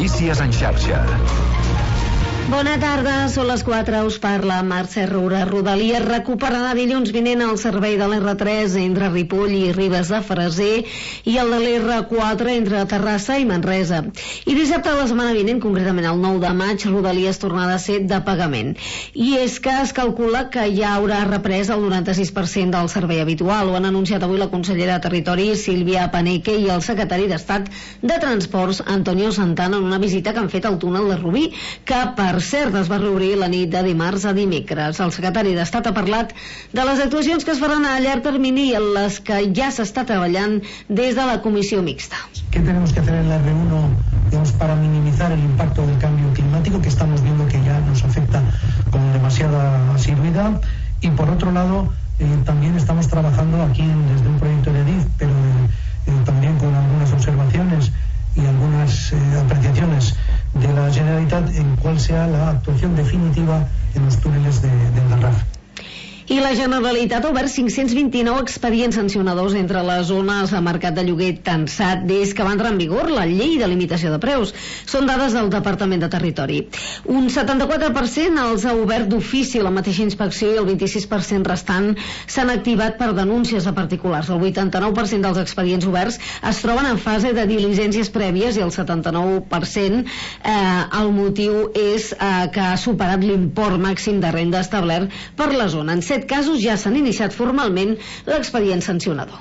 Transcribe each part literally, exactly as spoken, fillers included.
Notícies en xarxa. Bona tarda, són les quatre, us parla Mercè Roura. Rodalies recuperarà dilluns vinent el servei de l'erre tres entre Ripoll i Ribes de Freser i el de l'erre quatre entre Terrassa i Manresa. I dissabte de la setmana vinent, concretament el nou de maig, Rodalies tornarà a ser de pagament. I és que es calcula que ja haurà reprès el noranta-sis per cent del servei habitual. Ho han anunciat avui la consellera de Territori, Sílvia Paneque, i el secretari d'Estat de Transports, Antonio Santana, en una visita que han fet al túnel de Rubí, que per cert es va reobrir la nit de dimarts a dimecres. El secretari d'Estat ha parlat de les actuacions que es faran a llarg termini i en les que ja s'està treballant des de la comissió mixta. ¿Qué tenemos que hacer en la erre uno, digamos, para minimizar el impacto del cambio climático que estamos viendo que ya nos afecta con demasiada asiduidad? Y por otro lado, eh, también estamos trabajando aquí en, desde un proyecto de D I F, pero eh, también con algunas observaciones y algunas eh, apreciaciones de la Generalitat en cuál sea la actuación definitiva en los túneles de, del Garraf. I la Generalitat ha obert cinc-cents vint-i-nou expedients sancionadors entre les zones de mercat de lloguer tensat des que va entrar en vigor la llei de limitació de preus. Són dades del Departament de Territori. Un setanta-quatre per cent els ha obert d'ofici la mateixa inspecció i el vint-i-sis per cent restant s'han activat per denúncies a particulars. El vuitanta-nou per cent dels expedients oberts es troben en fase de diligències prèvies i el setanta-nou per cent eh, el motiu és eh, que ha superat l'import màxim de renda establert per la zona. En set casos ja s'han iniciat formalment l'expedient sancionador.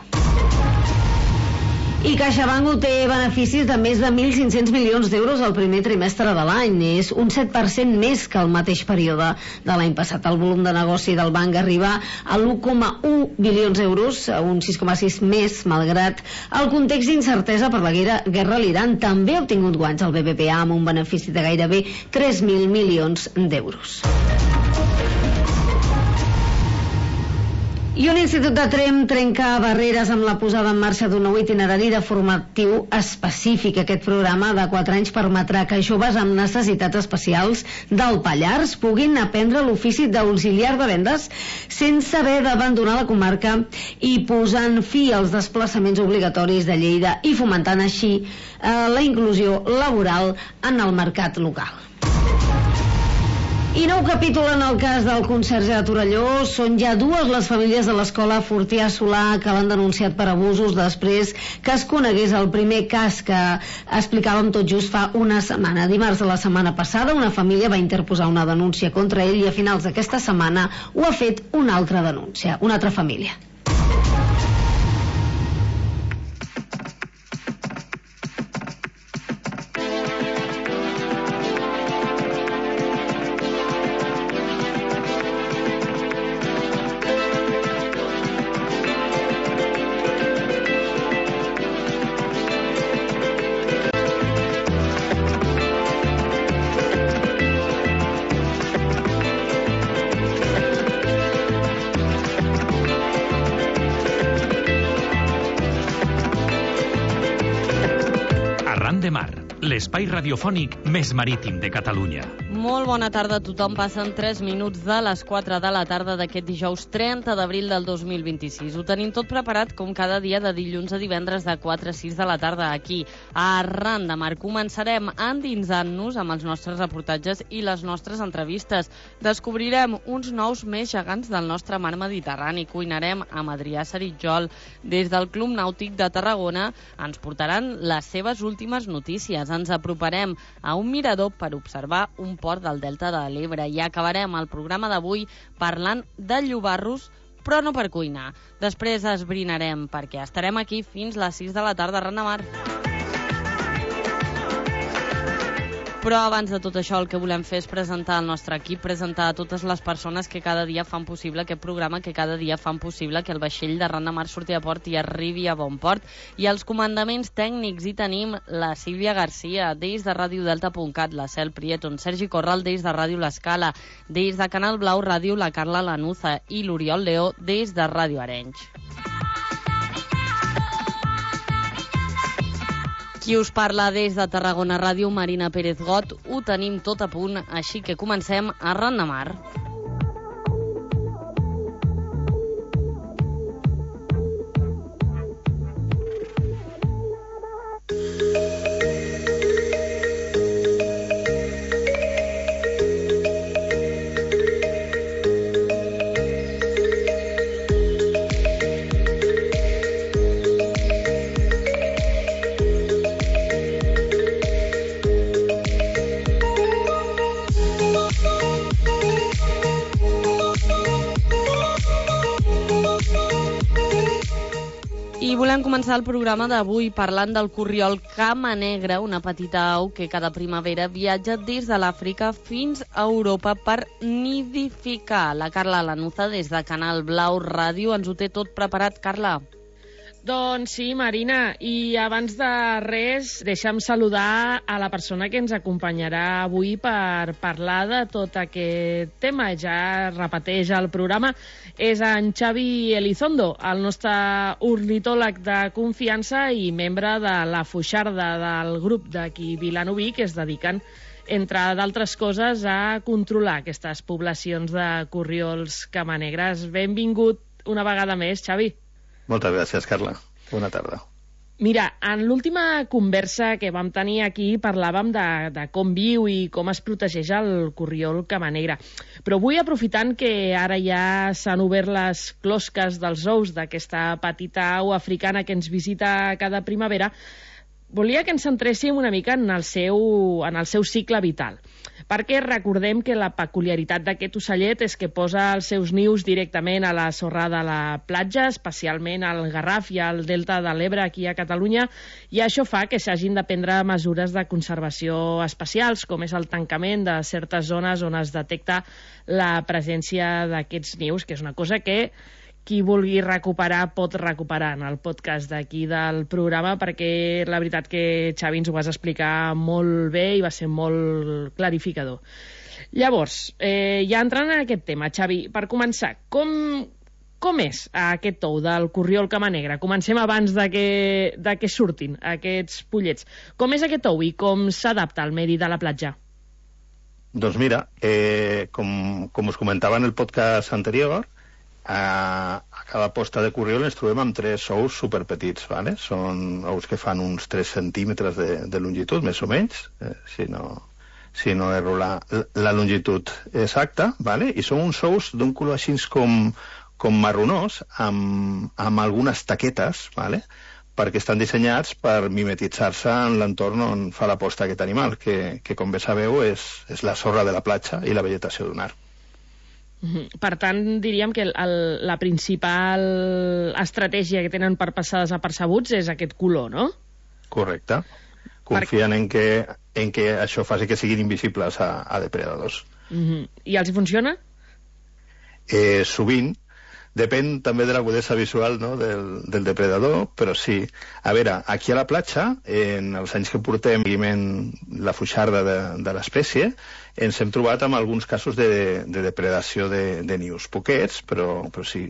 I CaixaBank té beneficis de més de mil cinc-cents milions d'euros al primer trimestre de l'any. És un set per cent més que el mateix període de l'any passat. El volum de negoci del banc arriba a l'u coma u bilions d'euros, un sis coma sis més, malgrat el context d'incertesa per la guerra a l'Iran. També ha obtingut guanys el be be pe a amb un benefici de gairebé tres mil milions d'euros. I un institut de Tremp trenca barreres amb la posada en marxa d'un nou itinerari de formatiu específic. Aquest programa de quatre anys permetrà que joves amb necessitats especials del Pallars puguin aprendre l'ofici d'auxiliar de vendes sense haver d'abandonar la comarca i posant fi als desplaçaments obligatoris de Lleida i fomentant així eh, la inclusió laboral en el mercat local. I nou capítol en el cas del conserge de Torelló. Són ja dues les famílies de l'escola Fortià Solà que l'han denunciat per abusos després que es conegués el primer cas que explicàvem tot just fa una setmana. Dimarts de la setmana passada una família va interposar una denúncia contra ell i a finals d'aquesta setmana ho ha fet una altra denúncia, una altra família. L'espai radiofònic més marítim de Catalunya. Molt bona tarda a tothom. Passen tres minuts de les quatre de la tarda d'aquest dijous trenta d'abril del dos mil vint-i-sis. Ho tenim tot preparat com cada dia de dilluns a divendres de quatre a sis de la tarda aquí, a Arran de Mar. Començarem endinsant-nos amb els nostres reportatges i les nostres entrevistes. Descobrirem uns nous més gegants del nostre mar Mediterrani. Cuinarem amb Adrià Saritjol. Des del Club Nàutic de Tarragona ens portaran les seves últimes notícies. Ens aproparem a un mirador per observar un port del Delta de l'Ebre i acabarem el programa d'avui parlant de llobarros, però no per cuinar. Després esbrinarem perquè estarem aquí fins les sis de la tarda a Arran de Mar. Però abans de tot això el que volem fer és presentar el nostre equip, presentar a totes les persones que cada dia fan possible aquest programa, que cada dia fan possible que el vaixell de Arran de Mar surti a port i arribi a bon port. I els comandaments tècnics hi tenim la Sílvia Garcia, des de ràdio delta punt cat, la Cel Prieto, Sergi Corral des de Ràdio L'Escala, des de Canal Blau Ràdio la Carla Lanuza i l'Oriol Leó des de Ràdio Arenys. Qui us parla des de Tarragona Ràdio, Marina Pérez Got. Ho tenim tot a punt, així que comencem a Arran de Mar. I volem començar el programa d'avui parlant del corriol cama negra, una petita au que cada primavera viatja des de l'Àfrica fins a Europa per nidificar. La Carla Lanuza, des de Canal Blau Ràdio, ens ho té tot preparat. Carla. Doncs sí, Marina, i abans de res, deixa'm saludar a la persona que ens acompanyarà avui per parlar de tot aquest tema. Ja repeteix el programa, és en Xavi Elizondo, el nostre ornitòleg de confiança i membre de la Foixarda, del grup d'aquí Vilanoví, que es dediquen, entre d'altres coses, a controlar aquestes poblacions de corriols camanegres. Benvingut una vegada més, Xavi. Moltes gràcies, Carla. Bona tarda. Mira, en l'última conversa que vam tenir aquí parlàvem de, de com viu i com es protegeix el corriol camanegre. Però avui, aprofitant que ara ja s'han obert les closques dels ous d'aquesta petita au africana que ens visita cada primavera, volia que ens centréssim una mica en el seu, en el seu cicle vital. Perquè recordem que la peculiaritat d'aquest ocellet és que posa els seus nius directament a la sorra de la platja, especialment al Garraf i al Delta de l'Ebre, aquí a Catalunya, i això fa que s'hagin de prendre mesures de conservació especials, com és el tancament de certes zones on es detecta la presència d'aquests nius, que és una cosa que qui vulgui recuperar pot recuperar en el podcast d'aquí del programa, perquè la veritat que, Xavi, ens ho vas explicar molt bé i va ser molt clarificador. Llavors, eh, ja entrant en aquest tema, Xavi, per començar, com, com és aquest ou del corriol camanegre? Comencem abans de que, de que surtin aquests pollets. Com és aquest ou i com s'adapta al medi de la platja? Doncs mira, eh, com, com us comentava en el podcast anterior, a, a cada posta de corriol ens trobem amb tres ous superpetits, ¿vale? Són ous que fan uns tres centímetres de, de longitud, més o menys, eh, si no, si no erro la, la longitud exacta, ¿vale? I són uns ous d'un color així com, com marronós, amb, amb algunes taquetes, ¿vale? Perquè estan dissenyats per mimetitzar-se en l'entorn on fa la posta aquest animal, que, que com bé sabeu és, és la sorra de la platja i la vegetació d'un arc. Per tant, diríem que el, el, la principal estratègia que tenen per passar desapercebuts és aquest color, no? Correcte. Confien per... en, que, en que això faci que siguin invisibles a, a depredadors. Uh-huh. I els hi funciona? Eh, sovint. Depèn també de l'agudesa visual, no?, del, del depredador, però sí. A veure, aquí a la platja, en els anys que portem seguiment la foixarda de, de l'espècie, ens hem trobat amb alguns casos de, de depredació de, de nius. Poquets, però, però sí.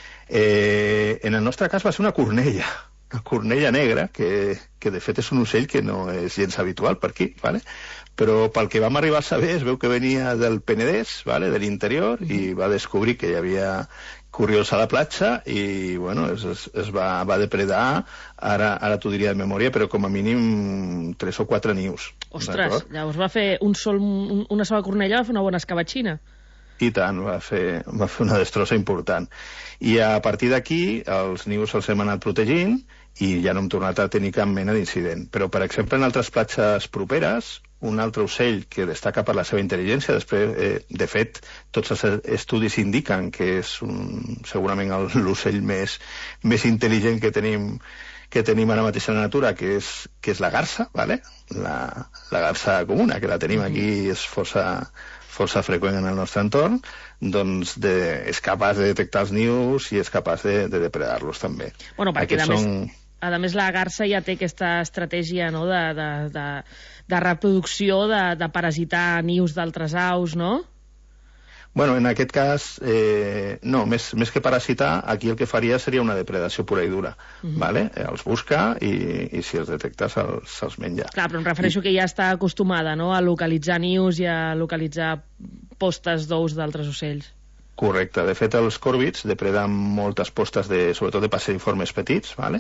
Eh, en el nostre cas va ser una cornella, una cornella negra, que, que de fet és un ocell que no és gens habitual per aquí, ¿vale? Però pel que vam arribar a saber es veu que venia del Penedès, ¿vale?, de l'interior, i va descobrir que hi havia corriols a la platja i, bueno, es, es, es va, va depredar, ara, ara t'ho diria de memòria, però com a mínim tres o quatre nius. Ostres, llavors va fer un sol, un, una sola cornella, va fer una bona escabatxina. I tant, va fer, va fer una destrossa important. I a partir d'aquí els nius els hem anat protegint i ja no hem tornat a tenir cap mena d'incident. Però, per exemple, en altres platges properes, un altre ocell que destaca per la seva intel·ligència, després, eh, de fet, tots els estudis indiquen que és un, segurament l'ocell més, més intel·ligent que tenim, que tenim ara mateix a la natura, que és, que és la garsa, ¿vale? la, la garsa comuna, que la tenim aquí, és força, força freqüent en el nostre entorn, doncs de, és capaç de detectar els nius i és capaç de, de depredar-los també. Bueno, perquè a més, són... a més la garsa ja té aquesta estratègia, no?, de, de, de, de reproducció, de, de parasitar nius d'altres aus, no? Bueno, en aquest cas, eh, no, més, més que parasitar, aquí el que faria seria una depredació pura i dura, uh-huh. ¿vale? Els busca i, i si els detecta se'ls, se'ls menja. Clar, però em refereixo I... que ja està acostumada, no?, a localitzar nius i a localitzar postes d'ous d'altres ocells. Correcte. De fet, els còrvids depreden moltes postes, de, sobretot de passeriformes petits, ¿vale?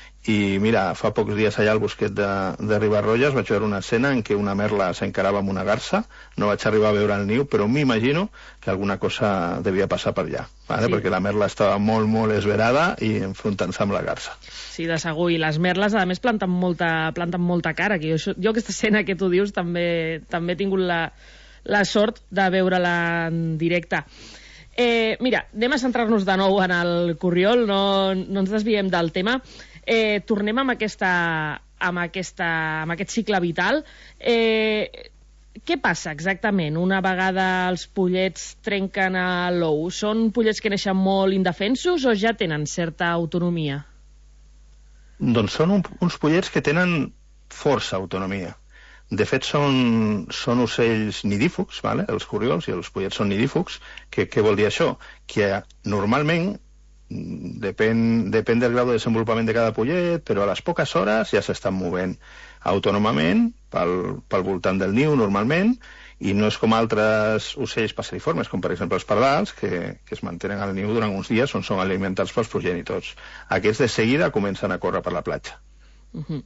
I mira, fa pocs dies allà al bosquet de, de Ribarroja vaig veure una escena en què una merla s'encarava amb una garsa. No vaig arribar a veure el niu, però m'imagino que alguna cosa devia passar per allà, ¿vale? Sí. Perquè la merla estava molt, molt esverada i enfrontant-se amb la garsa. Sí, de segur. I les merles, a més, planten molta, planten molta cara. Que jo, jo aquesta escena que tu dius també, també he tingut la, la sort de veure-la en directe. Eh, mira, anem a centrar-nos de nou en el corriol, no, no ens desviem del tema. Eh, tornem amb, aquesta, amb, aquesta, amb aquest cicle vital. Eh, què passa exactament una vegada els pollets trenquen a l'ou? Són pollets que neixen molt indefensos o ja tenen certa autonomia? Doncs són un, uns pollets que tenen força autonomia. De fet, són, són ocells nidífugs, vale? Els corriols i els pollets són nidífugs. Què, què vol dir això? Que normalment, depèn, depèn del grau de desenvolupament de cada pollet, però a les poques hores ja s'estan movent autònomament pel, pel voltant del niu, normalment, i no és com altres ocells passeriformes, com per exemple els pardals, que, que es mantenen al niu durant uns dies on són alimentats pels progenitors. Aquests de seguida comencen a córrer per la platja. Uh-huh.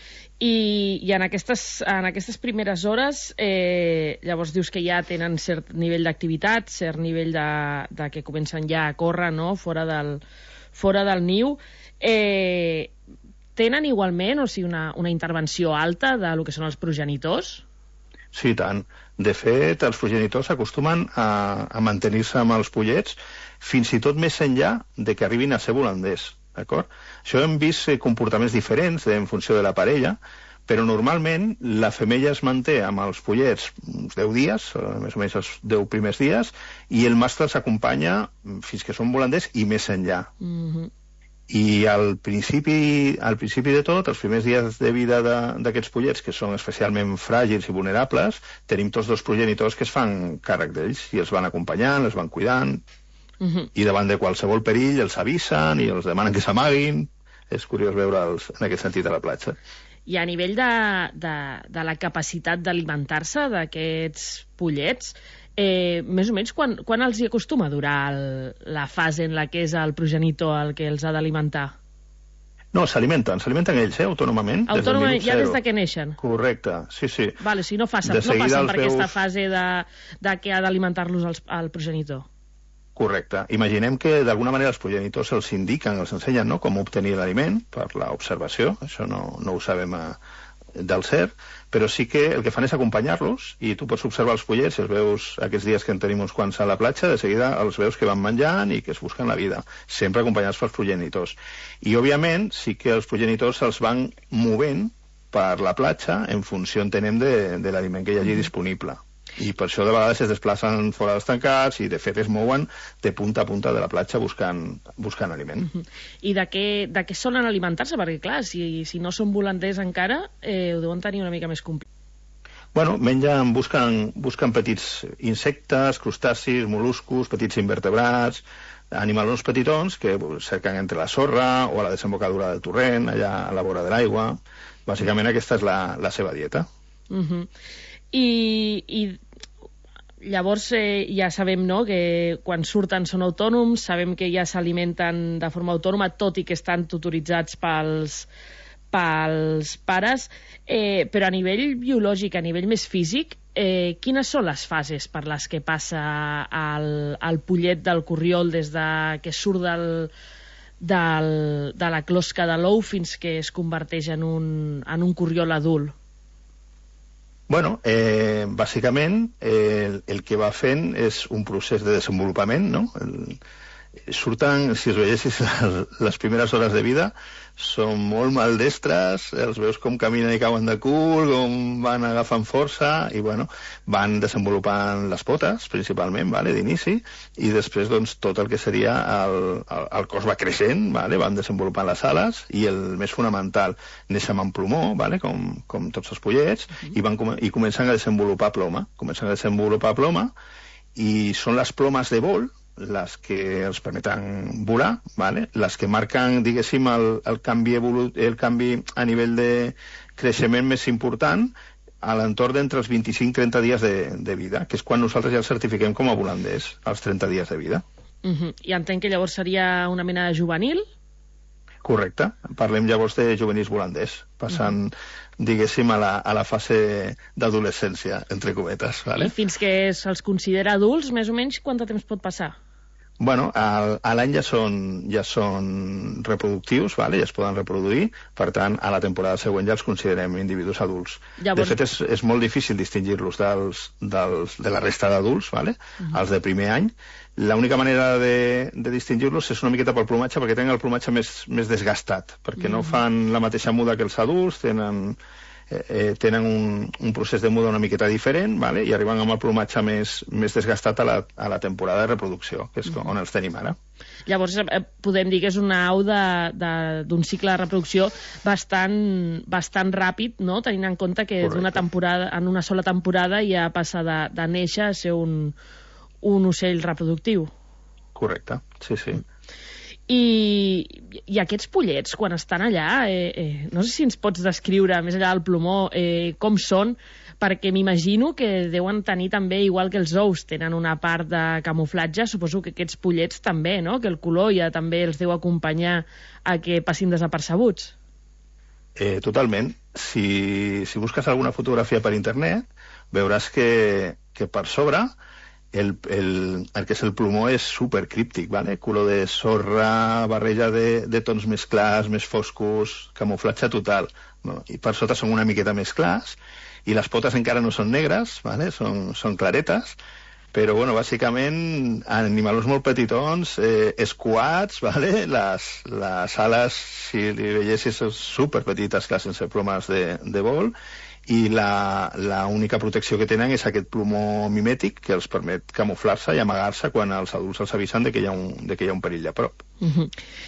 I, i en, aquestes, en aquestes primeres hores, eh, llavors dius que ja tenen cert nivell d'activitat, cert nivell de, de que comencen ja a córrer, no?, fora del, fora del niu. Eh, tenen igualment, o sigui, una, una intervenció alta de lo que són els progenitors? Sí, tant. De fet, els progenitors acostumen a, a mantenir-se amb els pollets fins i tot més enllà de que arribin a ser volanders. D'acord? Això hem vist comportaments diferents en funció de la parella, però normalment la femella es manté amb els pollets uns deu dies, més o menys els deu primers dies, i el mascle s'acompanya fins que són volanders i més enllà. Mm-hmm. I al principi, al principi de tot, els primers dies de vida d'aquests pollets, que són especialment fràgils i vulnerables, tenim tots dos progenitors que es fan càrrec d'ells i els van acompanyant, els van cuidant. Uh-huh. I davant de qualsevol perill els avisen i els demanen que s'amaguin. És curiós veure'ls en aquest sentit a la platja. I a nivell de, de, de la capacitat d'alimentar-se d'aquests pollets, eh, més o menys quan, quan els hi acostuma a durar el, la fase en la que és el progenitor el que els ha d'alimentar? No, s'alimenten, s'alimenten ells, eh, autònomament. Autònomament, ja des de que neixen? Correcte, sí, sí. Vale, o sigui, no passen, no passen per veus... aquesta fase de, de que ha d'alimentar-los el, el progenitor. Correcte. Imaginem que d'alguna manera els progenitors els indiquen, els ensenyen, no?, com obtenir l'aliment per l'observació. Això no, no ho sabem a, del cert, però sí que el que fan és acompanyar-los i tu pots observar els pollets, els veus aquests dies que en tenim uns quants a la platja, de seguida els veus que van menjant i que es busquen la vida, sempre acompanyats pels progenitors. I, òbviament, sí que els progenitors els van movent per la platja en funció, entenem, de, de l'aliment que hi hagi disponible. I per això de vegades es desplacen fora dels tancats i de fet es mouen de punta a punta de la platja buscant, buscant aliment. Uh-huh. I de què, de què solen alimentar-se? Perquè clar, si, si no són volanders encara, eh, ho deuen tenir una mica més complicat. Bueno, mengen, busquen, busquen petits insectes, crustacis, mol·luscos, petits invertebrats, animalons petitons que cerquen entre la sorra o a la desembocadura del torrent, allà a la vora de l'aigua. Bàsicament aquesta és la, la seva dieta. Uh-huh. I, i llavors eh, ja sabem, no?, que quan surten són autònoms, sabem que ja s'alimenten de forma autònoma, tot i que estan tutoritzats pels, pels pares, eh, però a nivell biològic, a nivell més físic, eh, quines són les fases per les que passa el, el pollet del corriol des de que surt del, del, de la closca de l'ou fins que es converteix en un, en un corriol adult? Bueno, eh, bàsicament eh, el, el que va fent és un procés de desenvolupament, no? El, surten, si es veiessis les primeres hores de vida, són molt maldestres, els veus com caminen i cauen de cul, com van agafant força, i bueno, van desenvolupant les potes, principalment, vale, d'inici, i després doncs, tot el que seria el, el, el cos va creixent, vale, van desenvolupant les ales, i el més fonamental, neixen amb plomó, vale, com, com tots els pollets, uh-huh. i, van, i comencen a desenvolupar ploma, comencen a desenvolupar ploma, i són les plomes de vol, les que els permeten volar, ¿vale? Les que marquen, diguéssim, el, el, canvi evolu- el canvi a nivell de creixement més important a l'entorn d'entre els vint-i-cinc i trenta dies de, de vida, que és quan nosaltres ja els certifiquem com a volanders, als trenta dies de vida. Uh-huh. I entenc que llavors seria una mena de juvenil? Correcte. Parlem llavors de juvenils volanders, passant, uh-huh. diguéssim, a la, a la fase d'adolescència, entre cometes. ¿Vale? I fins que se'ls considera adults, més o menys, quant de temps pot passar? Bueno, a, a l'any ja són, ja són reproductius, vale? Ja es poden reproduir, per tant, a la temporada següent ja els considerem individus adults. Llavors... De fet, és, és molt difícil distingir-los dels, dels, de la resta d'adults, vale? Uh-huh. Els de primer any. L'única manera de, de distingir-los és una miqueta pel plomatge, perquè tenen el plomatge més, més desgastat, perquè uh-huh. no fan la mateixa muda que els adults, tenen... Eh, tenen un, un procés de muda una miqueta diferent, vale? I arriben amb el plomatge més, més desgastat a la, a la temporada de reproducció, que és mm. on els tenim ara. Llavors eh, podem dir que és una au d'un cicle de reproducció bastant, bastant ràpid, no? Tenint en compte que d'una temporada, en una sola temporada ja passa de, de néixer a ser un, un ocell reproductiu. Correcte, sí, sí. Mm. I, i aquests pollets, quan estan allà, eh, eh, no sé si ens pots descriure, més enllà del plomó, eh, com són, perquè m'imagino que deuen tenir també, igual que els ous, tenen una part de camuflatge, suposo que aquests pollets també, no?, que el color ja també els deu acompanyar a que passin desapercebuts. Eh, totalment. Si, si busques alguna fotografia per internet, veuràs que, que per sobre... El, el, el que és el plomó és supercríptic, ¿vale? Color de sorra, barreja de, de tons més clars, més foscos, camuflatge total, no? I per sota són una miqueta més clars, i les potes encara no són negres, ¿vale? són, són claretes, però bueno, bàsicament animals molt petitons, eh, escuats, ¿vale? les, les ales, si li veiessis, són superpetites, clar, sense plomes de, de vol, i la, la única protecció que tenen és aquest plomó mimètic que els permet camuflar-se i amagar-se quan els adults els avisen de que hi ha un, de que hi ha un perill a prop. Uh-huh.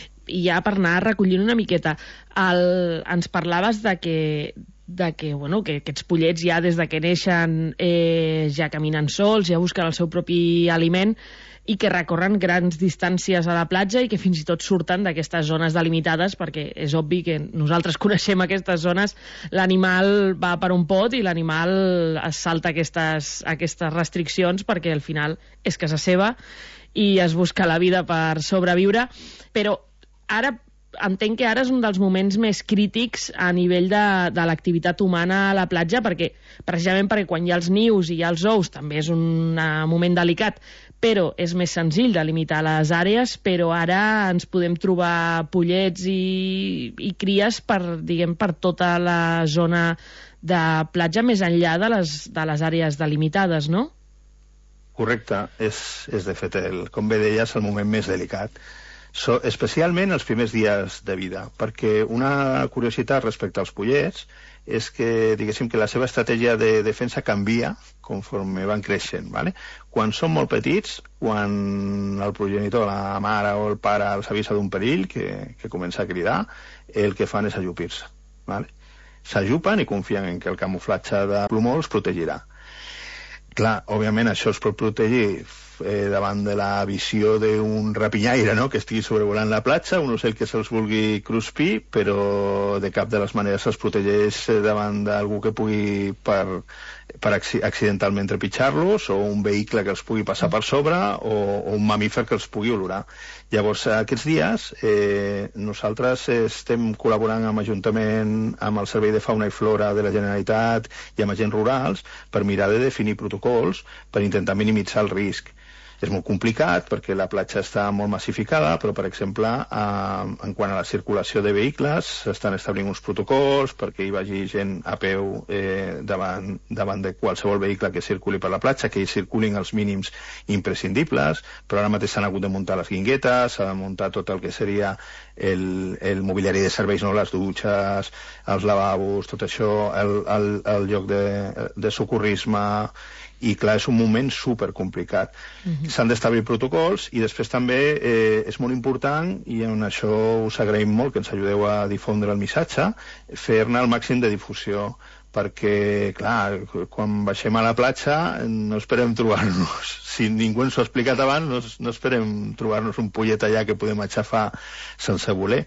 I ja per anar recollint una miqueta, el, ens parlaves de que, de que, bueno, que aquests pollets ja des de que neixen eh, ja caminen sols, ja busquen el seu propi aliment, i que recorren grans distàncies a la platja i que fins i tot surten d'aquestes zones delimitades, perquè és obvi que nosaltres coneixem aquestes zones, l'animal va per un pot i l'animal es salta aquestes, aquestes restriccions perquè al final és casa seva i es busca la vida per sobreviure, però ara entenc que ara és un dels moments més crítics a nivell de, de l'activitat humana a la platja, perquè precisament perquè quan hi ha els nius i hi ha els ous també és un moment delicat, però és més senzill de limitar les àrees, però ara ens podem trobar pollets i, i cries per, diguem, per tota la zona de platja més enllà de les, de les àrees delimitades, no? Correcte, és, és de fet, el, com bé deies, el moment més delicat. So, especialment els primers dies de vida, perquè una curiositat respecte als pollets és que, diguéssim, que la seva estratègia de defensa canvia conforme van creixent, ¿vale? Quan són molt petits, quan el progenitor, la mare o el pare els avisa d'un perill que, que comença a cridar, el que fan és ajupir-se, ¿vale? S'ajupen i confien en que el camuflatge de plomó els protegirà. Clar, òbviament això els pot protegir eh, davant de la visió d'un rapinyaire, no?, que estigui sobrevolant la platja, un ocell que se'ls vulgui cruspir, però de cap de les maneres se'ls protegeix davant d'algú que pugui per, per accidentalment trepitjar-los, o un vehicle que els pugui passar per sobre, o, o un mamífer que els pugui olorar. Llavors, aquests dies, eh, nosaltres estem col·laborant amb l'Ajuntament, amb el Servei de Fauna i Flora de la Generalitat i amb agents rurals per mirar de definir protocols per intentar minimitzar el risc. És molt complicat perquè la platja està molt massificada, però, per exemple, eh, en quant a la circulació de vehicles, s'estan establint uns protocols perquè hi vagi gent a peu eh, davant, davant de qualsevol vehicle que circuli per la platja, que hi circulin els mínims imprescindibles, però ara mateix s'han hagut de muntar les guinguetes, s'ha de muntar tot el que seria el, el mobiliari de serveis, no? Les dutxes, els lavabos, tot això, el, el, el lloc de, de socorrisme, i clar, és un moment supercomplicat. Uh-huh. S'han d'establir protocols i després també eh, és molt important, i en això us agraïm molt que ens ajudeu a difondre el missatge, fer-ne el màxim de difusió, perquè, clar, quan baixem a la platja no esperem trobar-nos, si ningú ens ho ha explicat abans, no, no esperem trobar-nos un pollet allà que podem aixafar sense voler.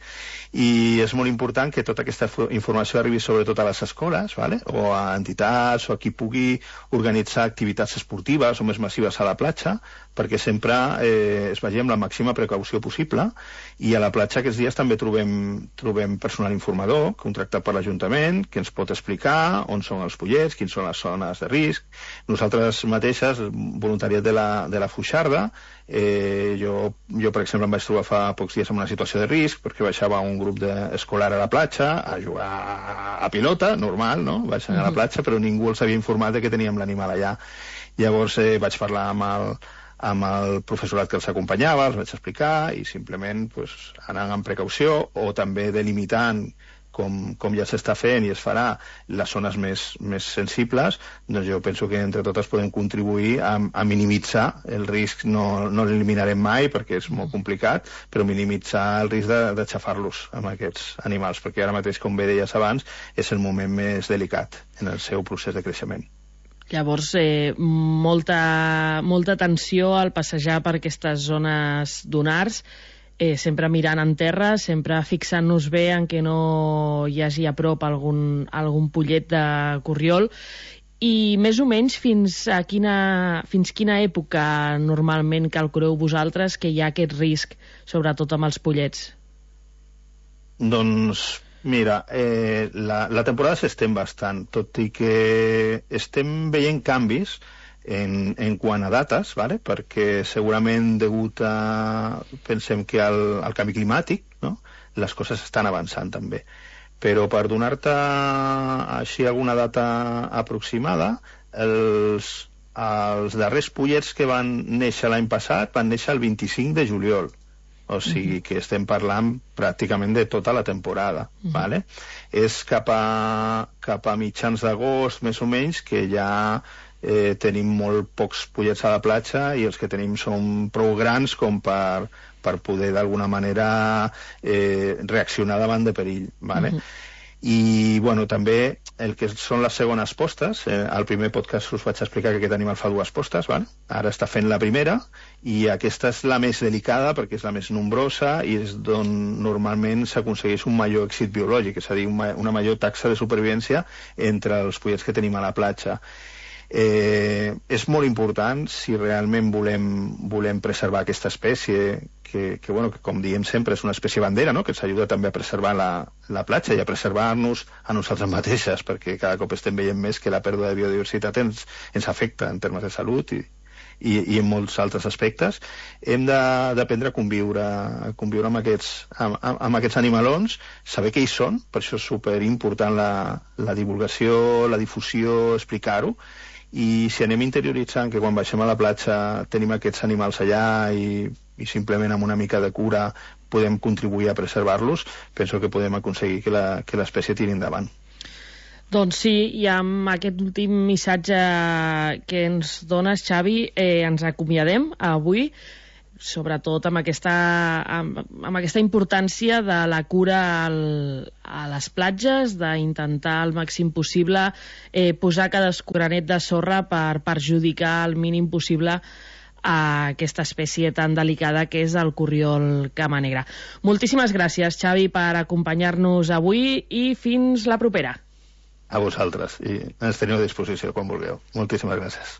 I és molt important que tota aquesta informació arribi sobretot a les escoles, ¿vale? O a entitats, o a qui pugui organitzar activitats esportives o més massives a la platja, perquè sempre eh, es vagi amb la màxima precaució possible. I a la platja aquests dies també trobem, trobem personal informador contractat per l'Ajuntament que ens pot explicar explicar on són els pollets, quins són les zones de risc. Nosaltres mateixes, voluntariat de la, de la Fuixarda, eh, jo, jo, per exemple, em vaig trobar fa pocs dies en una situació de risc perquè baixava un grup de, escolar a la platja a jugar a pilota, normal, no? Vaig anar a la platja, però ningú els havia informat de que teníem l'animal allà. Llavors eh, vaig parlar amb el, amb el professorat que els acompanyava, els vaig explicar i simplement pues, anant amb precaució o també delimitant com, com ja s'està fent i es farà les zones més, més sensibles, doncs jo penso que entre totes podem contribuir a, a minimitzar el risc. No, no l'eliminarem mai perquè és molt complicat, però minimitzar el risc de, de xafar-los amb aquests animals, perquè ara mateix, com bé deies abans, és el moment més delicat en el seu procés de creixement. Llavors, eh, molta, molta atenció al passejar per aquestes zones dunars, eh, sempre mirant en terra, sempre fixant-nos bé en què no hi hagi a prop algun, algun pollet de corriol. I més o menys fins a quina, fins quina època normalment calculeu vosaltres que hi ha aquest risc, sobretot amb els pollets? Doncs mira, eh, la, la temporada s'estén bastant, tot i que estem veient canvis en, en quant a dates, vale? Perquè segurament degut a, pensem que al, al canvi climàtic, no? Les coses estan avançant també. Però per donar-te així alguna data aproximada, els, els darrers pollets que van néixer l'any passat van néixer el vint-i-cinc de juliol. O sigui que estem parlant pràcticament de tota la temporada, uh-huh. Vale? És cap a, cap a mitjans d'agost, més o menys, que ja eh, tenim molt pocs pollets a la platja i els que tenim són prou grans com per, per poder d'alguna manera eh, reaccionar davant de perill, vale? Uh-huh. I, bueno, també el que són les segones postes, eh, al primer podcast us vaig explicar que aquest animal fa dues postes, vale? Ara està fent la primera, i aquesta és la més delicada perquè és la més nombrosa i és d'on normalment s'aconsegueix un major èxit biològic, és a dir, una major taxa de supervivència entre els pollets que tenim a la platja. Eh, és molt important si realment volem, volem preservar aquesta espècie que, que, bueno, que com diem sempre és una espècie bandera, no? Que ens ajuda també a preservar la, la platja i a preservar-nos a nosaltres mateixes, perquè cada cop estem veient més que la pèrdua de biodiversitat ens, ens afecta en termes de salut i, i, i en molts altres aspectes. Hem d'aprendre a conviure, a conviure amb, aquests, amb, amb aquests animalons, saber què hi són, per això és superimportant la, la divulgació, la difusió, explicar-ho. I si anem interioritzant que quan baixem a la platja tenim aquests animals allà i, i simplement amb una mica de cura podem contribuir a preservar-los, penso que podem aconseguir que la, que l'espècie tiri endavant. Doncs sí, i amb aquest últim missatge que ens dones, Xavi, eh, ens acomiadem avui, sobretot amb aquesta, amb, amb aquesta importància de la cura al, a les platges, d'intentar al màxim possible eh, posar cada escuranet de sorra per perjudicar al mínim possible a aquesta espècie tan delicada que és el corriol cama negra. Moltíssimes gràcies, Xavi, per acompanyar-nos avui i fins la propera. A vosaltres, i ens teniu a disposició quan vulgueu. Moltíssimes gràcies.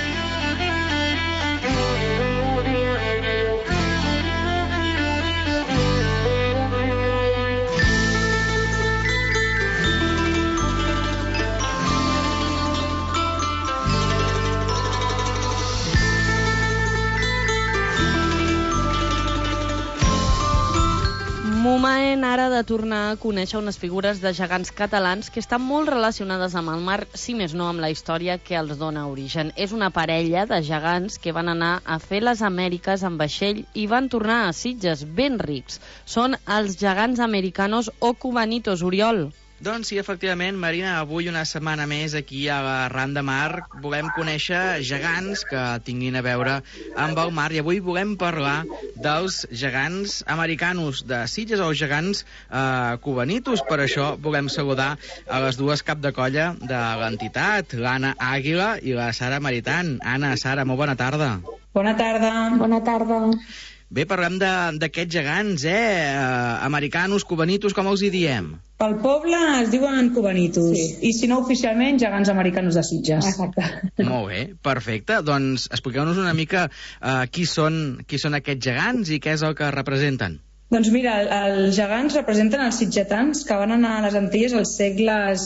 Moment ara de tornar a conèixer unes figures de gegants catalans que estan molt relacionades amb el mar, si més no amb la història que els dona origen. És una parella de gegants que van anar a fer les Amèriques amb vaixell i van tornar a Sitges ben rics. Són els gegants americanos o cubanitos, Oriol. Doncs sí, efectivament, Marina, avui una setmana més aquí a la Ran de Mar volem conèixer gegants que tinguin a veure amb el mar i avui volem parlar dels gegants americanos de Sitges o gegants eh, cubanitos. Per això volem saludar a les dues cap de colla de l'entitat, l'Anna Àguila i la Sara Maritant. Anna, Sara, molt bona tarda. Bona tarda. Bona tarda. Bé, parlem d'aquests gegants, eh? Uh, americanos, cubanitos, com els hi diem? Pel poble es diuen cubanitos, sí. I si no oficialment, gegants americanos de Sitges. Exacte. Molt bé, perfecte. Doncs expliqueu-nos una mica uh, qui, són, qui són aquests gegants i què és el que representen. Doncs mira, els gegants representen els sitgetans que van anar a les Antilles als segles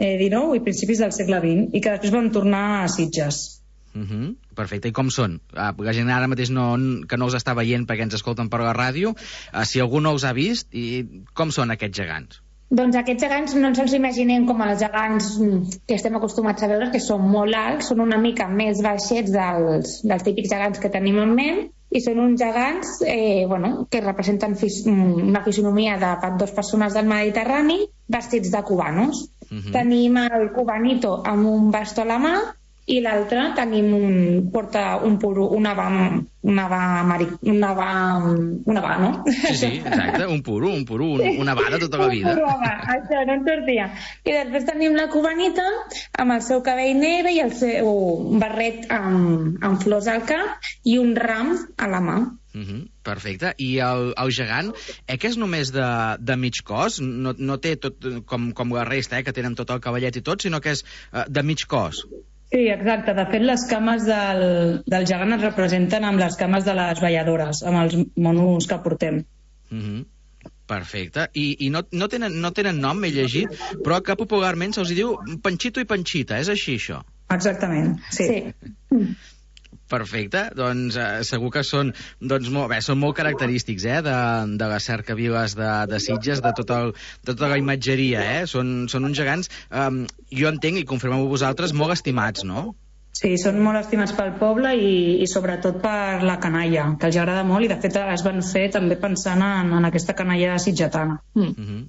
eh, dinou i principis del segle vint, i que després van tornar a Sitges. Uh -huh. Perfecte, i com són? Uh, la gent ara mateix no, que no els està veient perquè ens escolten per la ràdio, uh, si algú no els ha vist, i com són aquests gegants? Doncs aquests gegants no ens els imaginem com els gegants que estem acostumats a veure, que són molt alts, són una mica més baixets dels, dels típics gegants que tenim en ment, i són uns gegants eh, bueno, que representen fis una fisonomia de dos persones del Mediterrani vestits de cubanos. Uh -huh. Tenim el cubanito amb un bastó a la mà, i l'altre tenim un, porta un puro, una va, una va, una va, una va, no? Sí, sí, exacte, un puro, un puro, un, una va de tota la vida. Un puro, va, això no en sortia. I després tenim la cubanita amb el seu cabell negre i el seu barret amb, amb flors al cap i un ram a la mà. Uh -huh, perfecte. I el, el gegant, eh, que és només de, de mig cos? No, no té tot com, com la resta, eh, que tenen tot el cavallet i tot, sinó que és uh, de mig cos. Sí, exacte. De fet, les cames del, del gegant es representen amb les cames de les balladores, amb els monos que portem. Uh -huh. Perfecte. I, i no, no, tenen, no tenen nom, he llegit, però que popularment se'ls diu Panxito i Panxita. És així, això? Exactament, sí. sí. Perfecte, doncs eh, segur que són, doncs, molt, bé, són molt característics eh, de, de les cercaviles de, de Sitges, de, tot el, de tota la imatgeria. Eh? Són, són uns gegants, eh, jo entenc, i confirmeu vosaltres, molt estimats, no? Sí, són molt estimats pel poble i, i sobretot per la canalla, que els agrada molt, i de fet es van fer també pensant en, en aquesta canalla sitgetana. Mm. Uh -huh.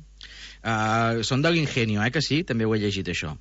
uh, són de l'Ingenio, eh, que sí? També ho he llegit, això.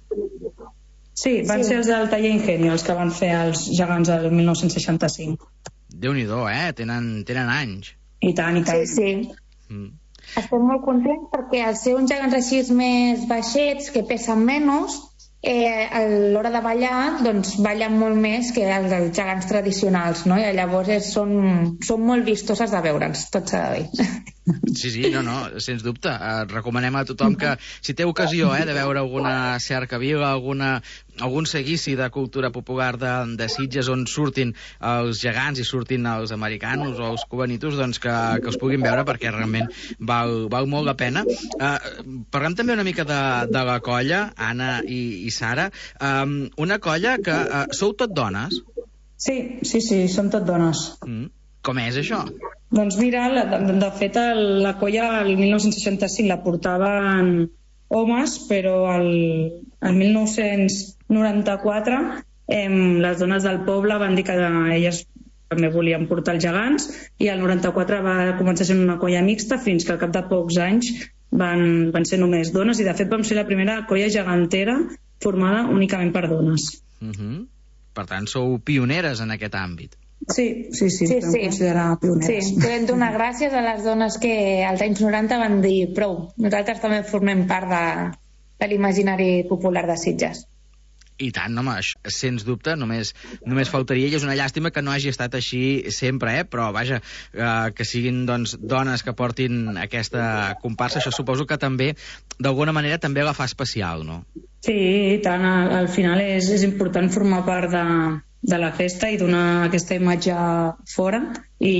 Sí, van sí. ser els del taller Ingenio els que van fer els gegants el mil nou-cents seixanta-cinc. Déu-n'hi-do, eh? Tenen, tenen anys. I tant, i tant. Sí, sí. Mm. Estem molt contents perquè al ser uns gegants així més baixets, que pesen menys, eh, a l'hora de ballar, doncs ballen molt més que els dels gegants tradicionals, no? I llavors és, són, són molt vistoses de veure'ns, tot s'ha de dir. Sí, sí, no, no, sens dubte. Uh, recomanem a tothom que, si té ocasió eh, de veure alguna cercavila, alguna, algun seguici de cultura popular de, de Sitges on surtin els gegants i surtin els americanos o els cubanitos, doncs que, que els puguin veure perquè realment val, val molt la pena. Uh, parlem també una mica de, de la colla, Anna i, i Sara. Um, una colla que uh, sou tot dones? Sí, sí, sí, som tot dones. Mm. Com és això? Doncs mira, de, de fet el, la colla el mil nou-cents seixanta-cinc la portaven homes, però el, el mil nou-cents noranta-quatre eh, les dones del poble van dir que elles també volien portar els gegants, i el noranta-quatre va començar sent una colla mixta fins que al cap de pocs anys van, van ser només dones, i de fet vam ser la primera colla gegantera formada únicament per dones. Uh -huh. Per tant, sou pioneres en aquest àmbit. Sí, sí, sí, sí, podem sí. considerar pioneres. Sí, podem donar gràcies a les dones que als anys noranta van dir prou, nosaltres també formem part de, de l'imaginari popular de Sitges. I tant, home, sens dubte, només, només faltaria, i és una llàstima que no hagi estat així sempre, eh? Però vaja, eh, que siguin doncs, dones que portin aquesta comparsa, això suposo que també, d'alguna manera, també la fa especial, no? Sí, i tant, al, al final és, és important formar part de, de la festa i donar aquesta imatge fora,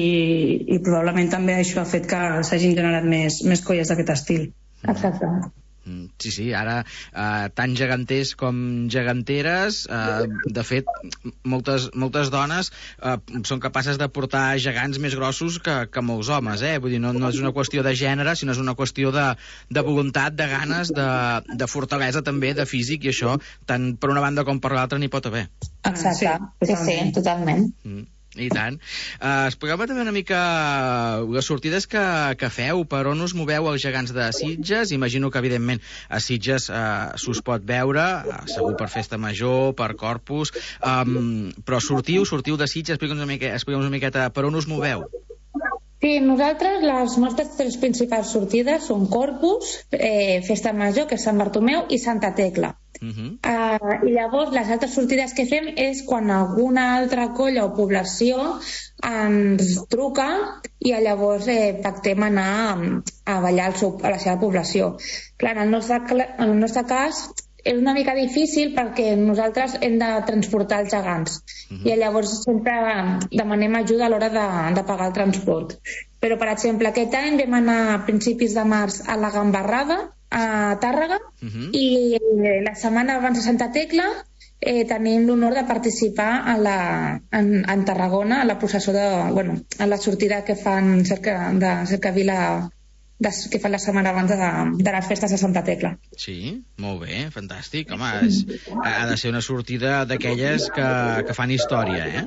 i, i probablement també això ha fet que s'hagin generat més, més colles d'aquest estil. Exacte. Sí, sí, ara eh, tant geganters com geganteres, eh, de fet, moltes, moltes dones eh, són capaces de portar gegants més grossos que, que molts homes, eh? Vull dir, no, no és una qüestió de gènere, sinó és una qüestió de, de voluntat, de ganes, de, de fortalesa també, de físic, i això, tant per una banda com per l'altra, n'hi pot haver. Exacte, sí, sí, sí, totalment. Mm. I tant. Uh, Expliqueu-me també una mica les sortides que, que feu, per on us moveu els gegants de Sitges. Imagino que, evidentment, a Sitges uh, s'us pot veure, uh, segur per Festa Major, per Corpus, um, però sortiu, sortiu de Sitges, explica'ns una, mica, explica'ns una miqueta per on us moveu. Sí, nosaltres les nostres tres principals sortides són Corpus, eh, Festa Major, que és Sant Bartomeu, i Santa Tecla. Uh -huh. uh, I llavors les altres sortides que fem és quan alguna altra colla o població ens truca i llavors eh, pactem anar a, a ballar al seu, a la seva població. Clar, en el nostre, en el nostre cas és una mica difícil perquè nosaltres hem de transportar els gegants. Uh-huh. I llavors sempre demanem ajuda a l'hora de, de pagar el transport. Però, per exemple, aquest any vam anar a principis de març a la Gambarrada, a Tàrrega, uh-huh. i la setmana abans de Santa Tecla eh, tenim l'honor de participar a la, en, en Tarragona a la processó de, bueno, a la sortida que fan cerca de Cercavila, de, que fan la setmana abans de, de les festes de Santa Tecla. Sí, molt bé, fantàstic. Home, és, ha de ser una sortida d'aquelles que, que fan història, eh?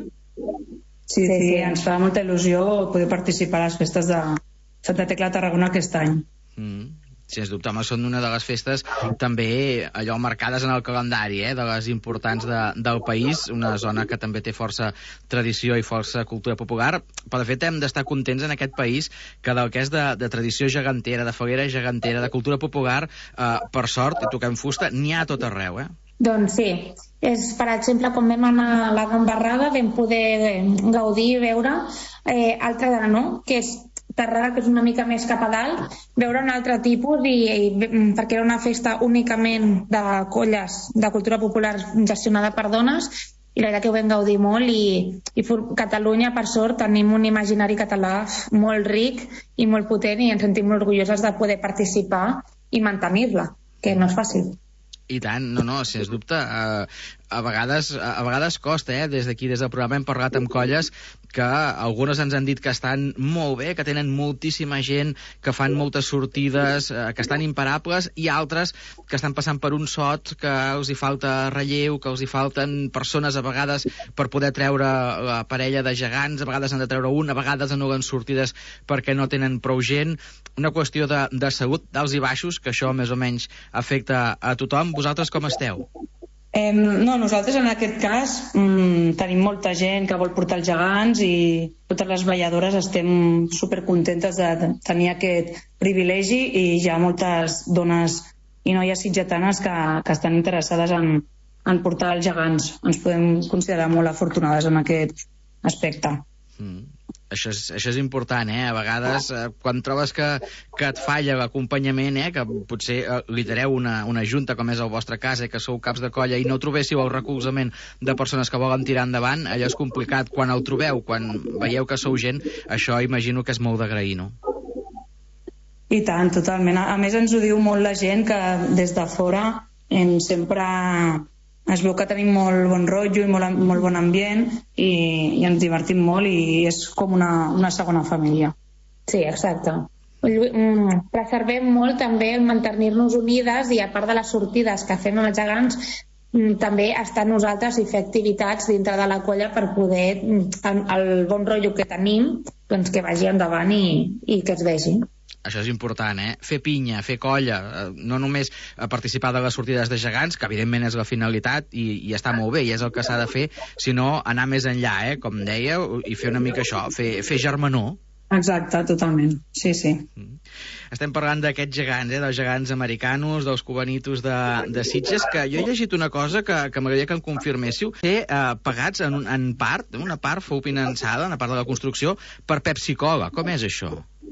Sí, sí, sí, ens fa molta il·lusió poder participar a les festes de Santa Tecla de Tarragona aquest any. Mm. Sens dubte, home, són una de les festes també allò marcades en el calendari, eh, de les importants de, del país, una zona que també té força tradició i força cultura popular, però de fet hem d'estar contents en aquest país que del que és de, de tradició gegantera, de foguera gegantera, de cultura popular, eh, per sort, i toquem fusta, n'hi ha a tot arreu, eh? Doncs sí, és, per exemple, quan vam anar a la Gambarrada vam poder gaudir i veure eh, altra de no, que és Tàrrega, que és una mica més cap a dalt, veure un altre tipus, i, i perquè era una festa únicament de colles de cultura popular gestionada per dones, i la veritat que ho vam gaudir molt, i, i Catalunya, per sort, tenim un imaginari català molt ric i molt potent, i ens sentim molt orgulloses de poder participar i mantenir-la, que no és fàcil. I tant, no, no, sens dubte. A, a, vegades, a vegades costa, eh? Des d'aquí, des del programa, hem parlat amb colles que algunes ens han dit que estan molt bé, que tenen moltíssima gent, que fan moltes sortides, eh, que estan imparables, i altres que estan passant per un sot, que els hi falta relleu, que els hi falten persones a vegades per poder treure la parella de gegants, a vegades han de treure un, a vegades anulen sortides perquè no tenen prou gent. Una qüestió de, de salut, d'alts i baixos, que això més o menys afecta a tothom. Vosaltres com esteu? Eh, no, nosaltres en aquest cas mmm, tenim molta gent que vol portar els gegants, i totes les balladores estem supercontentes de tenir aquest privilegi, i hi ha moltes dones i noies sitgetanes que, que estan interessades en, en portar els gegants. Ens podem considerar molt afortunades en aquest aspecte. Mm. Això és, això és important, eh? A vegades, eh, quan trobes que, que et falla l'acompanyament, eh? Que potser eh, lidereu una, una junta, com és el vostre cas, eh? Que sou caps de colla, i no trobéssiu el recolzament de persones que volen tirar endavant, allò és complicat. Quan el trobeu, quan veieu que sou gent, això imagino que és molt d'agrair, no? I tant, totalment. A més, ens ho diu molt la gent, que des de fora en sempre es veu que tenim molt bon rotllo i molt, molt bon ambient, i, i ens divertim molt, i és com una, una segona família. Sí, exacte. Preservem molt també el mantenir-nos unides, i a part de les sortides que fem amb els gegants, també estar nosaltres i fer activitats dintre de la colla per poder el, el bon rotllo que tenim, doncs que vagi endavant i, i que es vegi. Això és important, eh? Fer pinya, fer colla, no només participar de les sortides de gegants, que evidentment és la finalitat, i, i està molt bé, i és el que s'ha de fer, sinó anar més enllà, eh? Com dèieu, i fer una mica això, fer, fer germanor. Exacte, totalment, sí, sí. Estem parlant d'aquests gegants, eh? Dels gegants americanos, dels cubanitos de, de Sitges, que jo he llegit una cosa que, que m'agradaria que em confirméssiu, ser eh, pagats en, en part, una part fou finançada, una part de la construcció, per Pepsi-Cola. Com és això?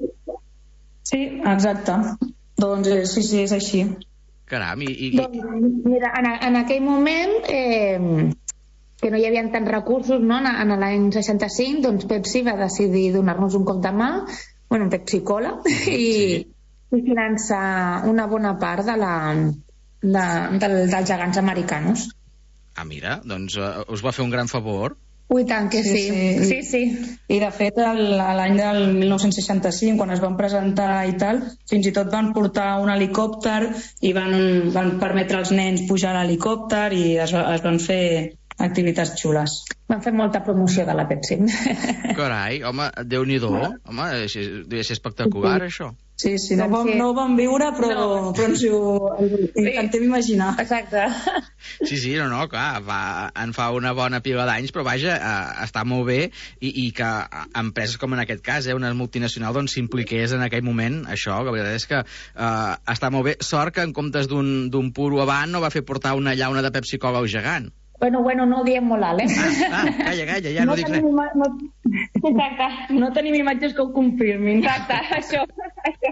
Sí, exacte. Doncs eh, sí, sí, és així. Caram, i... i... Doncs, mira, en, en aquell moment, eh, que no hi havia tants recursos, no? En, en l'any seixanta-cinc, doncs Pepsi va decidir donar-nos un cop de mà, bueno, Pepsi-Cola, i, sí. i finançar una bona part de la, de, de, dels gegants americanos. Ah, mira, doncs uh, us va fer un gran favor. Ui, tant que sí. Sí, sí. sí. I de fet, l'any del mil nou-cents seixanta-cinc, quan es van presentar i tal, fins i tot van portar un helicòpter i van, van permetre als nens pujar a l'helicòpter, i es, es van fer activitats xules. Van fer molta promoció de la Pepsi. Carai, home, Déu-n'hi-do. Home, devia ser espectacular, sí. Això. Sí, sí, no, vam, no ho vam viure, però, no. però ens ho intentem imaginar. Exacte. Sí, sí, no, no, clar, va, en fa una bona pila d'anys, però vaja, eh, està molt bé, i, i que empreses com en aquest cas, eh, una multinacional, doncs s'impliqués en aquell moment, això, la veritat és que eh, està molt bé. Sort que en comptes d'un puro avant no va fer portar una llauna de Pepsi-Cola al gegant. Bueno, bueno, no ho diem molt alt, eh? Ah, ah, calla, calla, ja no, no dic res. No... Exacte, no tenim imatges que ho confirmin. Exacte, això, això.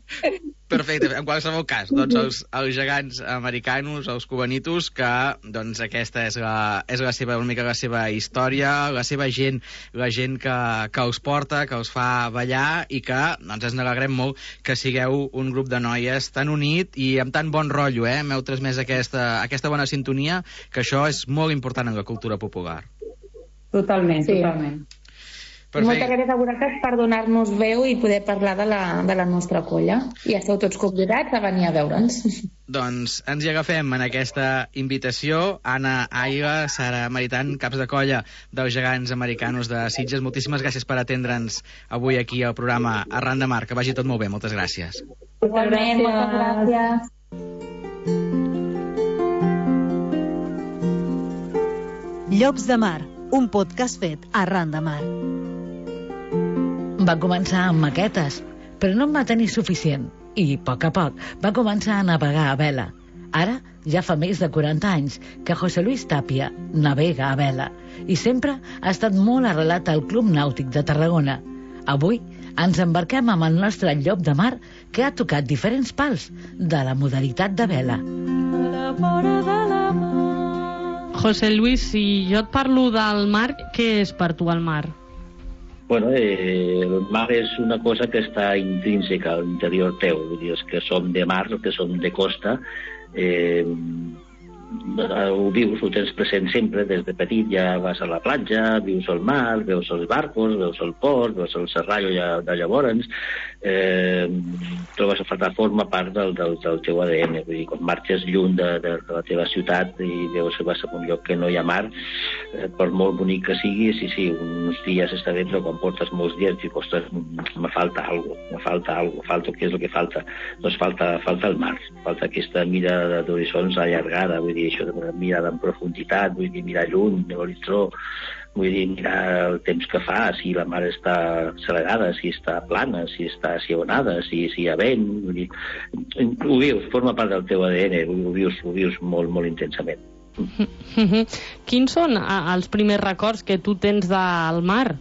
Perfecte, en qualsevol cas, doncs els, els gegants americanos, els cubanitos, que doncs aquesta és la, és la seva, una mica la seva història, la seva gent, la gent que, que els porta, que els fa ballar i que doncs ens n'alegrem molt que sigueu un grup de noies tan unit i amb tan bon rotllo, eh? M'heu transmès aquesta, aquesta bona sintonia, que això és molt important en la cultura popular. Totalment, sí. totalment. Perfecte. Moltes gràcies a vosaltres per donar-nos veu i poder parlar de la, de la nostra colla. I esteu tots convidats a venir a veure'ns. Doncs ens hi agafem en aquesta invitació. Anna Aila, Sara Maritant, caps de colla dels gegants americanos de Sitges. Moltíssimes gràcies per atendre'ns avui aquí al programa Arran de Mar. Que vagi tot molt bé. Moltes gràcies. Igualment, moltes gràcies. Llocs de Mar, un podcast fet arran de mar. Va començar amb maquetes, però no en va tenir suficient i, a poc a poc, va començar a navegar a vela. Ara ja fa més de quaranta anys que José Luis Tapia navega a vela i sempre ha estat molt arrelat al Club Nàutic de Tarragona. Avui ens embarquem amb el nostre llop de mar que ha tocat diferents pals de la modalitat de vela. José Luis, si jo et parlo del mar, què és per tu el mar? Bueno, eh, el mar és una cosa que està intrínseca a l'interior teu. Vull dir, els que som de mar, els que som de costa, eh, ho vius, ho tens present sempre, des de petit ja vas a la platja, vius el mar, veus els barcos, veus el port, veus el serrallo ja, de llavors, eh, trobes a forma part del, del, del teu A D N. Vull dir, quan marxes lluny de, de, de la teva ciutat i veus que vas a un lloc que no hi ha mar, eh, per molt bonic que sigui, sí, sí, uns dies està bé, però quan portes molts dies dius, ostres, me falta alguna cosa, me falta alguna cosa, falta, què és el que falta? Doncs falta, falta el mar, falta aquesta mirada d'horitzons allargada, vull dir, això de mirar en profunditat, vull dir, mirar lluny de l'horitzó, vull dir, mirar el temps que fa, si la mar està selegada, si està plana, si està acionada, si, si hi ha vent, vull dir, ho vius, forma part del teu A D N, ho vius, ho vius molt, molt intensament. Quins són els primers records que tu tens del mar?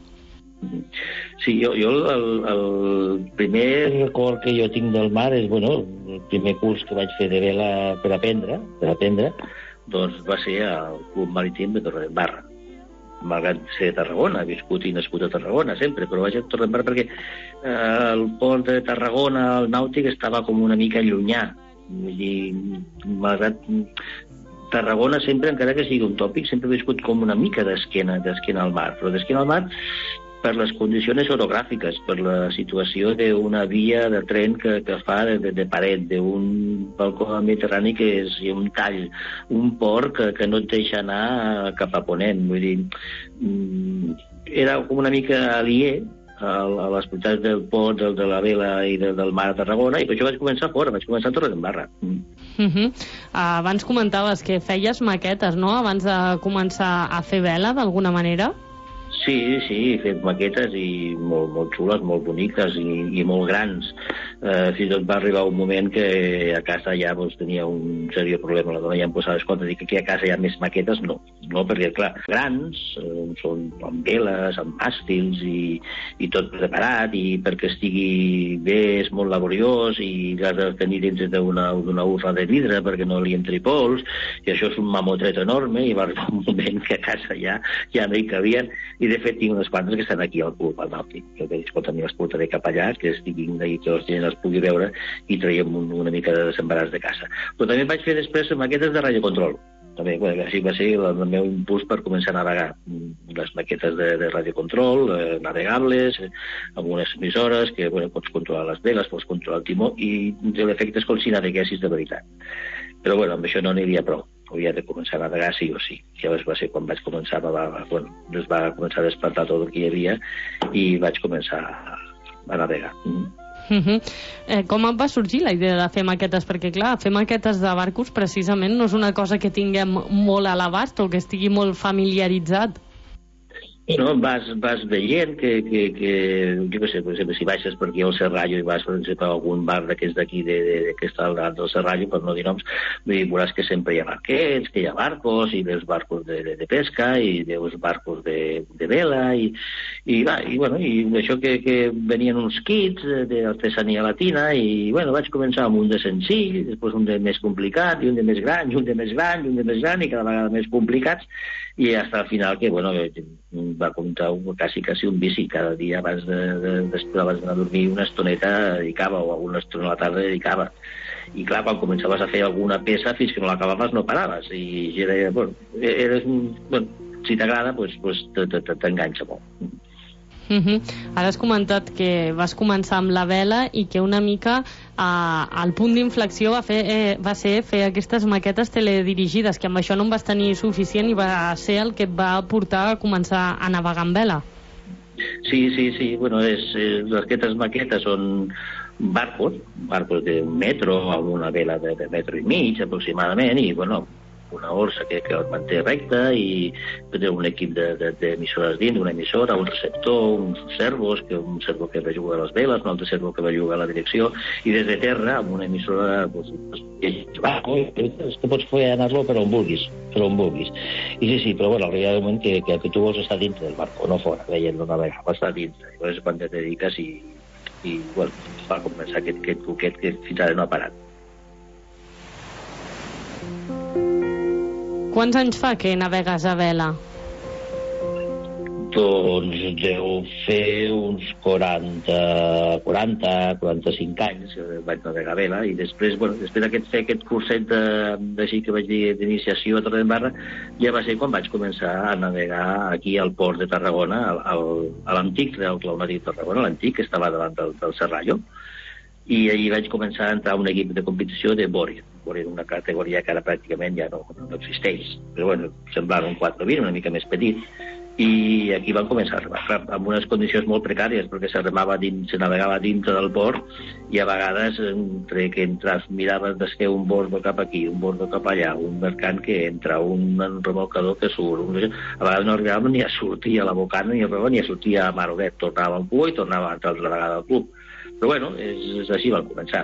Sí, jo, jo el, el primer record que jo tinc del mar és, bueno, el primer curs que vaig fer de vela per aprendre, per aprendre, doncs va ser al Club Marítim de Torredembarra. Malgrat ser de Tarragona, he viscut i nascut a Tarragona sempre, però vaig a Torredembarra perquè eh, el port de Tarragona, el nàutic, estava com una mica llunyà. Vull dir, malgrat Tarragona sempre, encara que sigui un tòpic, sempre he viscut com una mica d'esquena, d'esquena al mar, però d'esquena al mar per les condicions orogràfiques, per la situació d'una via de tren que, que fa de, de, de paret, d'un balcó mediterrani que és un tall, un port que, que no et deixa anar cap a ponent. Vull dir, era com una mica aliè a, a les propietats del port, del, de la vela i del, del mar a Tarragona, i per això vaig començar fora, vaig començar a Torredembarra. Mm. Uh-huh. Abans comentaves que feies maquetes, no?, abans de començar a fer vela, d'alguna manera? Sí, sí, he fet maquetes i molt, molt xules, molt boniques i, i molt grans. Eh, fins i tot va arribar un moment que a casa ja doncs, tenia un seriós problema. La dona ja em posava escolta, dic que aquí a casa hi ha més maquetes, no. No, perquè, clar, grans, eh, són amb veles, amb màstils i, i tot preparat, i perquè estigui bé és molt laboriós i l'has de tenir dins d'una urna de vidre perquè no li entri pols, i això és un mamotret enorme, i va arribar un moment que a casa ja, ja no hi cabien. I de fet tinc unes quantes que estan aquí al club, al nàutic. Jo que escolta, m'hi les portaré cap allà, que estiguin i que la gent els pugui veure i traiem un, una mica de desembaràs de casa. Però també vaig fer després maquetes de radiocontrol. També, bueno, així va ser el, el meu impuls per començar a navegar. Les maquetes de, de radiocontrol, eh, navegables, eh, amb unes emissores que bueno, pots controlar les veles, pots controlar el timó, i l'efecte és com si naveguessis de veritat. Però bueno, amb això no n'hi havia prou. Havia de començar a navegar sí o sí. Llavors va ser quan vaig començar, va, va, bueno, es va començar a despertar tot el que hi havia i vaig començar a, a navegar. Mm. Uh-huh. eh, com et va sorgir la idea de fer maquetes? Perquè clar, fer maquetes de barcos precisament no és una cosa que tinguem molt a l'abast o que estigui molt familiaritzat. No, vas, vas veient que, que, que jo què sé, per exemple, si baixes per aquí al Serrallo i vas, per exemple, a algun bar d'aquests d'aquí, de, de, de, que està al davant del Serrallo, per no dir noms, veuràs que sempre hi ha barquets, que hi ha barcos, i veus barcos de, de, de pesca, i veus barcos de, de vela, i, i, va, i, bueno, i això que, que venien uns kits d'artesania latina, i, bueno, vaig començar amb un de senzill, després un de més complicat, i un de més gran, i un de més gran, i un de més gran, i cada vegada més complicats, i fins al final que, bueno, va comptar quasi, quasi un vici. Cada dia abans de, de, de, abans d'anar a dormir una estoneta dedicava, o alguna estona a la tarda dedicava. I clar, quan començaves a fer alguna peça, fins que no l'acabaves no paraves. I era, bueno, eres, bueno, si t'agrada, pues, pues t'enganxa molt. Uh-huh. Ara has comentat que vas començar amb la vela i que una mica eh, el punt d'inflexió va, fer, eh, va ser fer aquestes maquetes teledirigides, que amb això no en vas tenir suficient i va ser el que et va portar a començar a navegar amb vela. Sí, sí, sí. Bueno, és, és, aquestes maquetes són barcos, barcos d'un metro, amb una vela de, de metro i mig aproximadament, i bueno, una orsa que, que el manté recte, i té un equip d'emissores dins, una emissora, un receptor, uns servos, que un servo que belluga les veles, un altre servo que belluga la direcció, i des de terra, amb una emissora, pues, és que pots fer anar-lo per on vulguis, per on vulguis. I sí, sí, però bueno, arriba el moment que, que, que tu vols estar dintre del barco, no fora, veient-lo navegar, vas estar dintre. I llavors quan te dediques i, i bueno, va començar aquest, aquest buquet que fins ara no ha parat. Quants anys fa que navegues a vela? Doncs deu fer uns quaranta, quaranta, quaranta-cinc anys que vaig navegar a vela, i després, bueno, després d'aquest fer aquest curset d'així que vaig dir d'iniciació a Torredembarra, ja va ser quan vaig començar a navegar aquí al port de Tarragona, al, al, a l'antic del Club Marí de Tarragona, l'antic que estava davant del, del Serrallo, i allí vaig començar a entrar a un equip de competició de Boreal. Boreal, una categoria que ara pràcticament ja no, no existeix, però bueno, semblava un quatre vint, una mica més petit, i aquí van començar a remar, clar, amb unes condicions molt precàries, perquè se remava dins, se navegava dintre del port, i a vegades, entre que entraves, miraves d'esquer un bordo cap aquí, un bordo cap allà, un mercant que entra, un remolcador que surt, un... a vegades no arribàvem ni a sortir a la bocana, ni a, ni a sortir a Maroguet, tornava al cua i tornava a entrar altra vegada al club. Però bueno, és, és així van començar.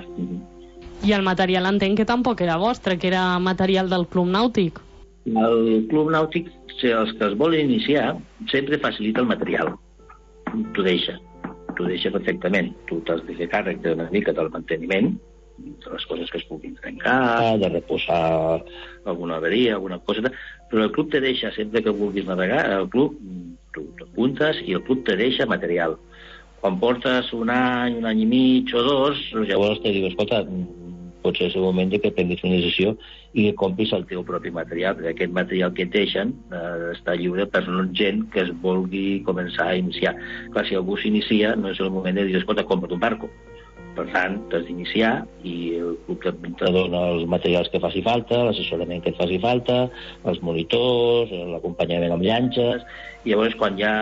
I el material entenc que tampoc era vostre, que era material del Club Nàutic. El Club Nàutic, els que es volen iniciar, sempre facilita el material. T'ho deixa, t'ho deixa perfectament. Tu t'has de fer càrrec d'una mica del manteniment, de les coses que es puguin trencar, de reposar alguna averia, alguna cosa, però el club te deixa, sempre que vulguis navegar, el club, tu t'apuntes i el club te deixa material. Quan portes un any, un any i mig o dos, llavors te diu, escolta, potser és el moment que prenguis una decisió i que compris el teu propi material, perquè aquest material que et deixen eh, està lliure per gent que es vulgui començar a iniciar. Clar, si algú s'inicia, no és el moment de dir, escolta, compra't un barco. Per tant, t'has d'iniciar i el club te dona els materials que faci falta, l'assessorament que et faci falta, els monitors, l'acompanyament amb llanxes, i llavors quan ja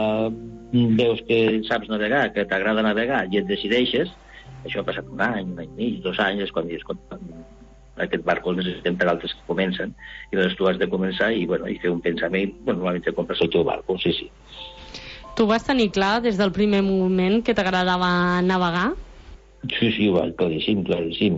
veus que saps navegar, que t'agrada navegar i et decideixes, això ha passat un any, un any i mig, dos anys, és quan dius, escolta, aquest barco el necessitem per altres que comencen, i llavors tu has de començar i, bueno, i fer un pensament, bueno, normalment te compres el teu barco, sí, sí. Tu vas tenir clar des del primer moment que t'agradava navegar? Sí, sí, va, claríssim, claríssim.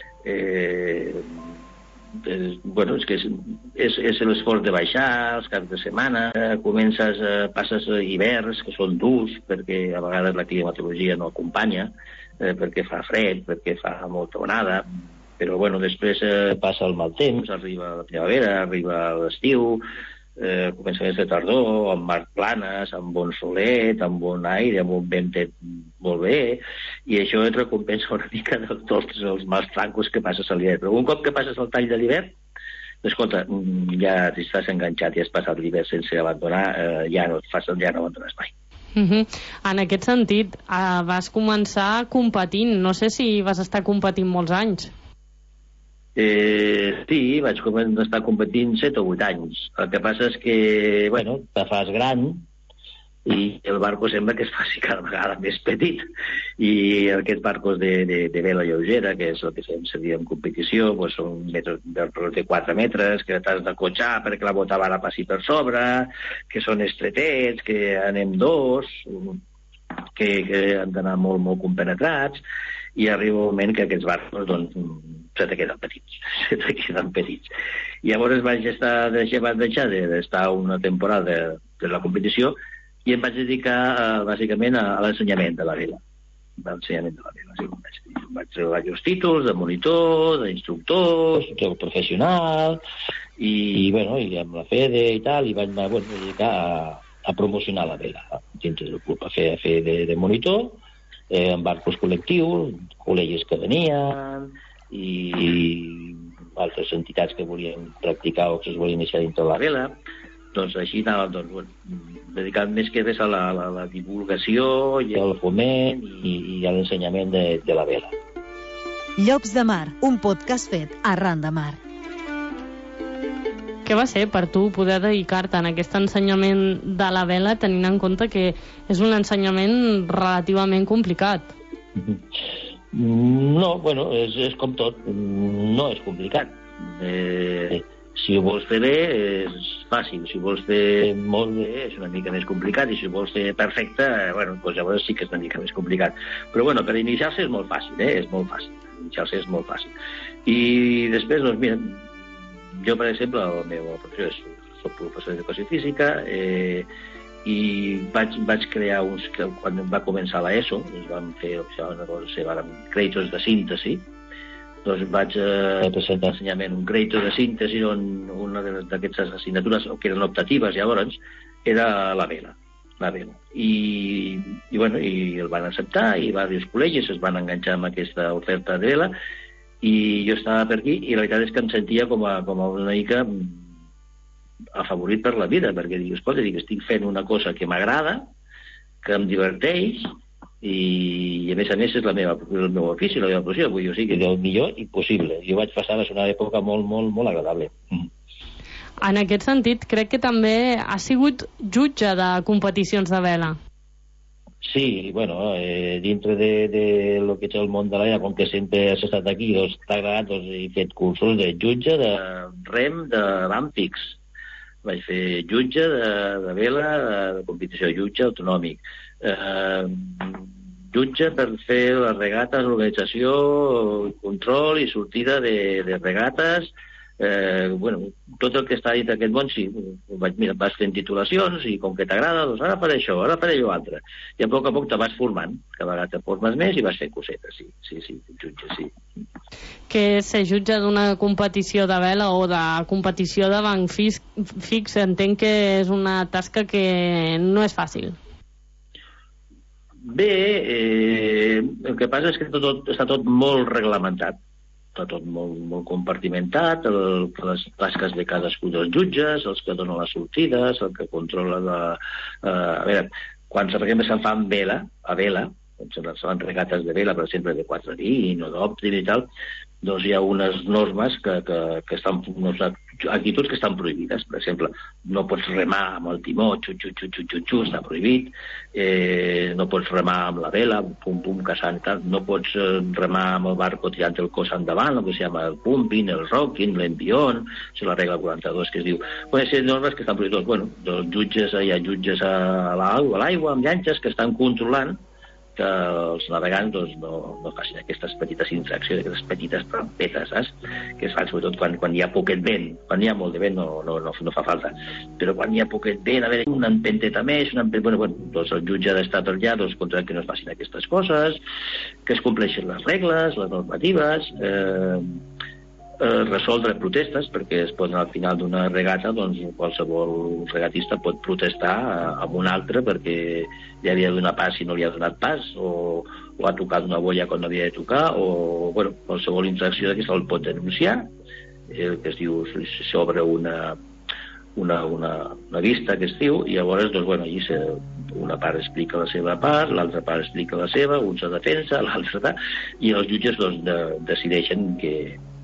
Eh, eh, bueno, és que és, és, és l'esforç de baixar els caps de setmana, eh, comences, eh, passes hiverns que són durs, perquè a vegades la climatologia no acompanya, eh, perquè fa fred, perquè fa molta onada, però bueno, després eh, passa el mal temps, arriba la primavera, arriba l'estiu, eh, començaments de tardor, amb mar planes, amb bon solet, amb bon aire, amb un ventet molt bé, i això et recompensa una mica de tots els mals francos que passes a l'hivern. Però un cop que passes el tall de l'hivern, escolta, ja t'estàs enganxat i has passat l'hivern sense abandonar, eh, ja no et fas, ja no abandones mai. Uh -huh. En aquest sentit, eh, vas començar competint. No sé si vas estar competint molts anys. Eh, sí, vaig estar competint set o vuit anys. El que passa és que, bueno, te fas gran i el barco sembla que es faci cada vegada més petit. I aquests barcos de, de, de vela lleugera, que és el que fem servir en competició, doncs són metres, de quatre metres, que t'has de cotxar perquè la botavara passi per sobre, que són estretets, que anem dos, que, que han d'anar molt, molt compenetrats, i arriba un moment que aquests barcos doncs, se te queden petits, se te queden petits. I llavors vaig estar deixar d'estar una temporada de, de la competició i em vaig dedicar uh, bàsicament a, a l'ensenyament de la vela. L'ensenyament de la vela. Sí, vaig, vaig treure diversos títols de monitor, d'instructor, instructor professional, i, bueno, i amb la FEDE i tal, i vaig bueno, dedicar a, a promocionar la vela dintre del club, a fer, a fer de, de monitor, eh, en barcos col·lectius, col·legis que venien, i, i altres entitats que volien practicar o que es volien iniciar dintre la vela. Doncs així anava, doncs, bueno, dedicat més que res a la, la, la divulgació i al foment i, i a l'ensenyament de, de la vela. Llocs de Mar, un podcast fet arran de mar. Què va ser per tu poder dedicar-te a aquest ensenyament de la vela tenint en compte que és un ensenyament relativament complicat? No, bueno, és, és com tot, no és complicat. Eh... Si ho vols fer bé, és fàcil. Si ho vols fer molt bé, és una mica més complicat. I si ho vols fer perfecte, bueno, doncs llavors sí que és una mica més complicat. Però bueno, per iniciar-se és molt fàcil, eh? És molt fàcil. Iniciar-se és molt fàcil. I després, doncs mira, jo, per exemple, la meva professió és, soc professor d'educació física, eh, i vaig, vaig crear uns... Quan va començar l'ESO, ens vam fer, això, no sé, crèdits de síntesi, doncs vaig eh, presentar ensenyament un crèdit de síntesi on una d'aquestes assignatures que eren optatives llavors era la vela, la vela. I, i, bueno, i el van acceptar i diversos col·legis es van enganxar amb aquesta oferta de vela i jo estava per aquí i la veritat és que em sentia com a, com a una mica afavorit per la vida, perquè dic, escolta, dic, estic fent una cosa que m'agrada, que em diverteix, i a més a més és la meva, el meu ofici, la meva professió, vull dir, o sigui, el millor impossible. Jo vaig passar a una època molt, molt, molt agradable. En aquest sentit, crec que també ha sigut jutge de competicions de vela. Sí, bueno, eh, dintre de, de lo que és el món de la vela, com que sempre has estat aquí, doncs t'ha agradat, doncs he fet cursos de jutge, de rem, de bàmpics. Vaig fer jutge de, de vela, de competició, jutge autonòmic. Eh, jutge per fer les regates, organització, control i sortida de, de regates, eh, bueno, tot el que està dit d'aquest món, sí, vaig, mira, vas fent titulacions i com que t'agrada, doncs ara faré això, ara faré allò altre. I a poc a poc te vas formant, cada vegada te formes més i vas fent cosetes, sí, sí, sí, jutge, sí. Que ser jutge d'una competició de vela o de competició de banc fix, fix entenc que és una tasca que no és fàcil. Bé, eh, el que passa és que tot, està tot molt reglamentat, està tot molt, molt compartimentat, el, les tasques de cadascú dels jutges, els que donen les sortides, el que controla la... Eh, a veure, quan per exemple se'n fan vela, a vela, se fan regates de vela, per exemple, de quatre vint o d'òptim i tal, doncs hi ha unes normes que, que, que estan, unes actituds que estan prohibides. Per exemple, no pots remar amb el timó, xu, xu, xu, xu, xu, xu, està prohibit, eh, no pots remar amb la vela, pum, pum, caçant, tal. No pots eh, remar amb el barco tirant el cos endavant, el que se llama el pumping, el rocking, l'envión, és la regla quaranta-dos que es diu. Bueno, són normes que estan prohibides. Bueno, els jutges, hi ha jutges a l'aigua, amb llanxes, que estan controlant que els navegants doncs, no, no facin aquestes petites infraccions, aquestes petites trampetes, saps? Que es fan sobretot quan, quan hi ha poquet vent. Quan hi ha molt de vent no, no, no, no fa falta. Però quan hi ha poquet vent, a veure, una empenteta més, una empenteta... Bueno, bueno, doncs el jutge ha d'estar per allà doncs, contra que no es facin aquestes coses, que es compleixin les regles, les normatives... Eh, Eh, resoldre protestes, perquè es poden al final d'una regata, doncs qualsevol regatista pot protestar amb un altre perquè li havia donat pas i no li ha donat pas, o, o ha tocat una bolla quan no havia de tocar, o bueno, qualsevol infracció d'aquesta el pot denunciar, el que es diu sobre una una, una, una vista que es diu, i llavors doncs, bueno, allí se, una part explica la seva part, l'altra part explica la seva, un se defensa, l'altre, i els jutges doncs, de, decideixen que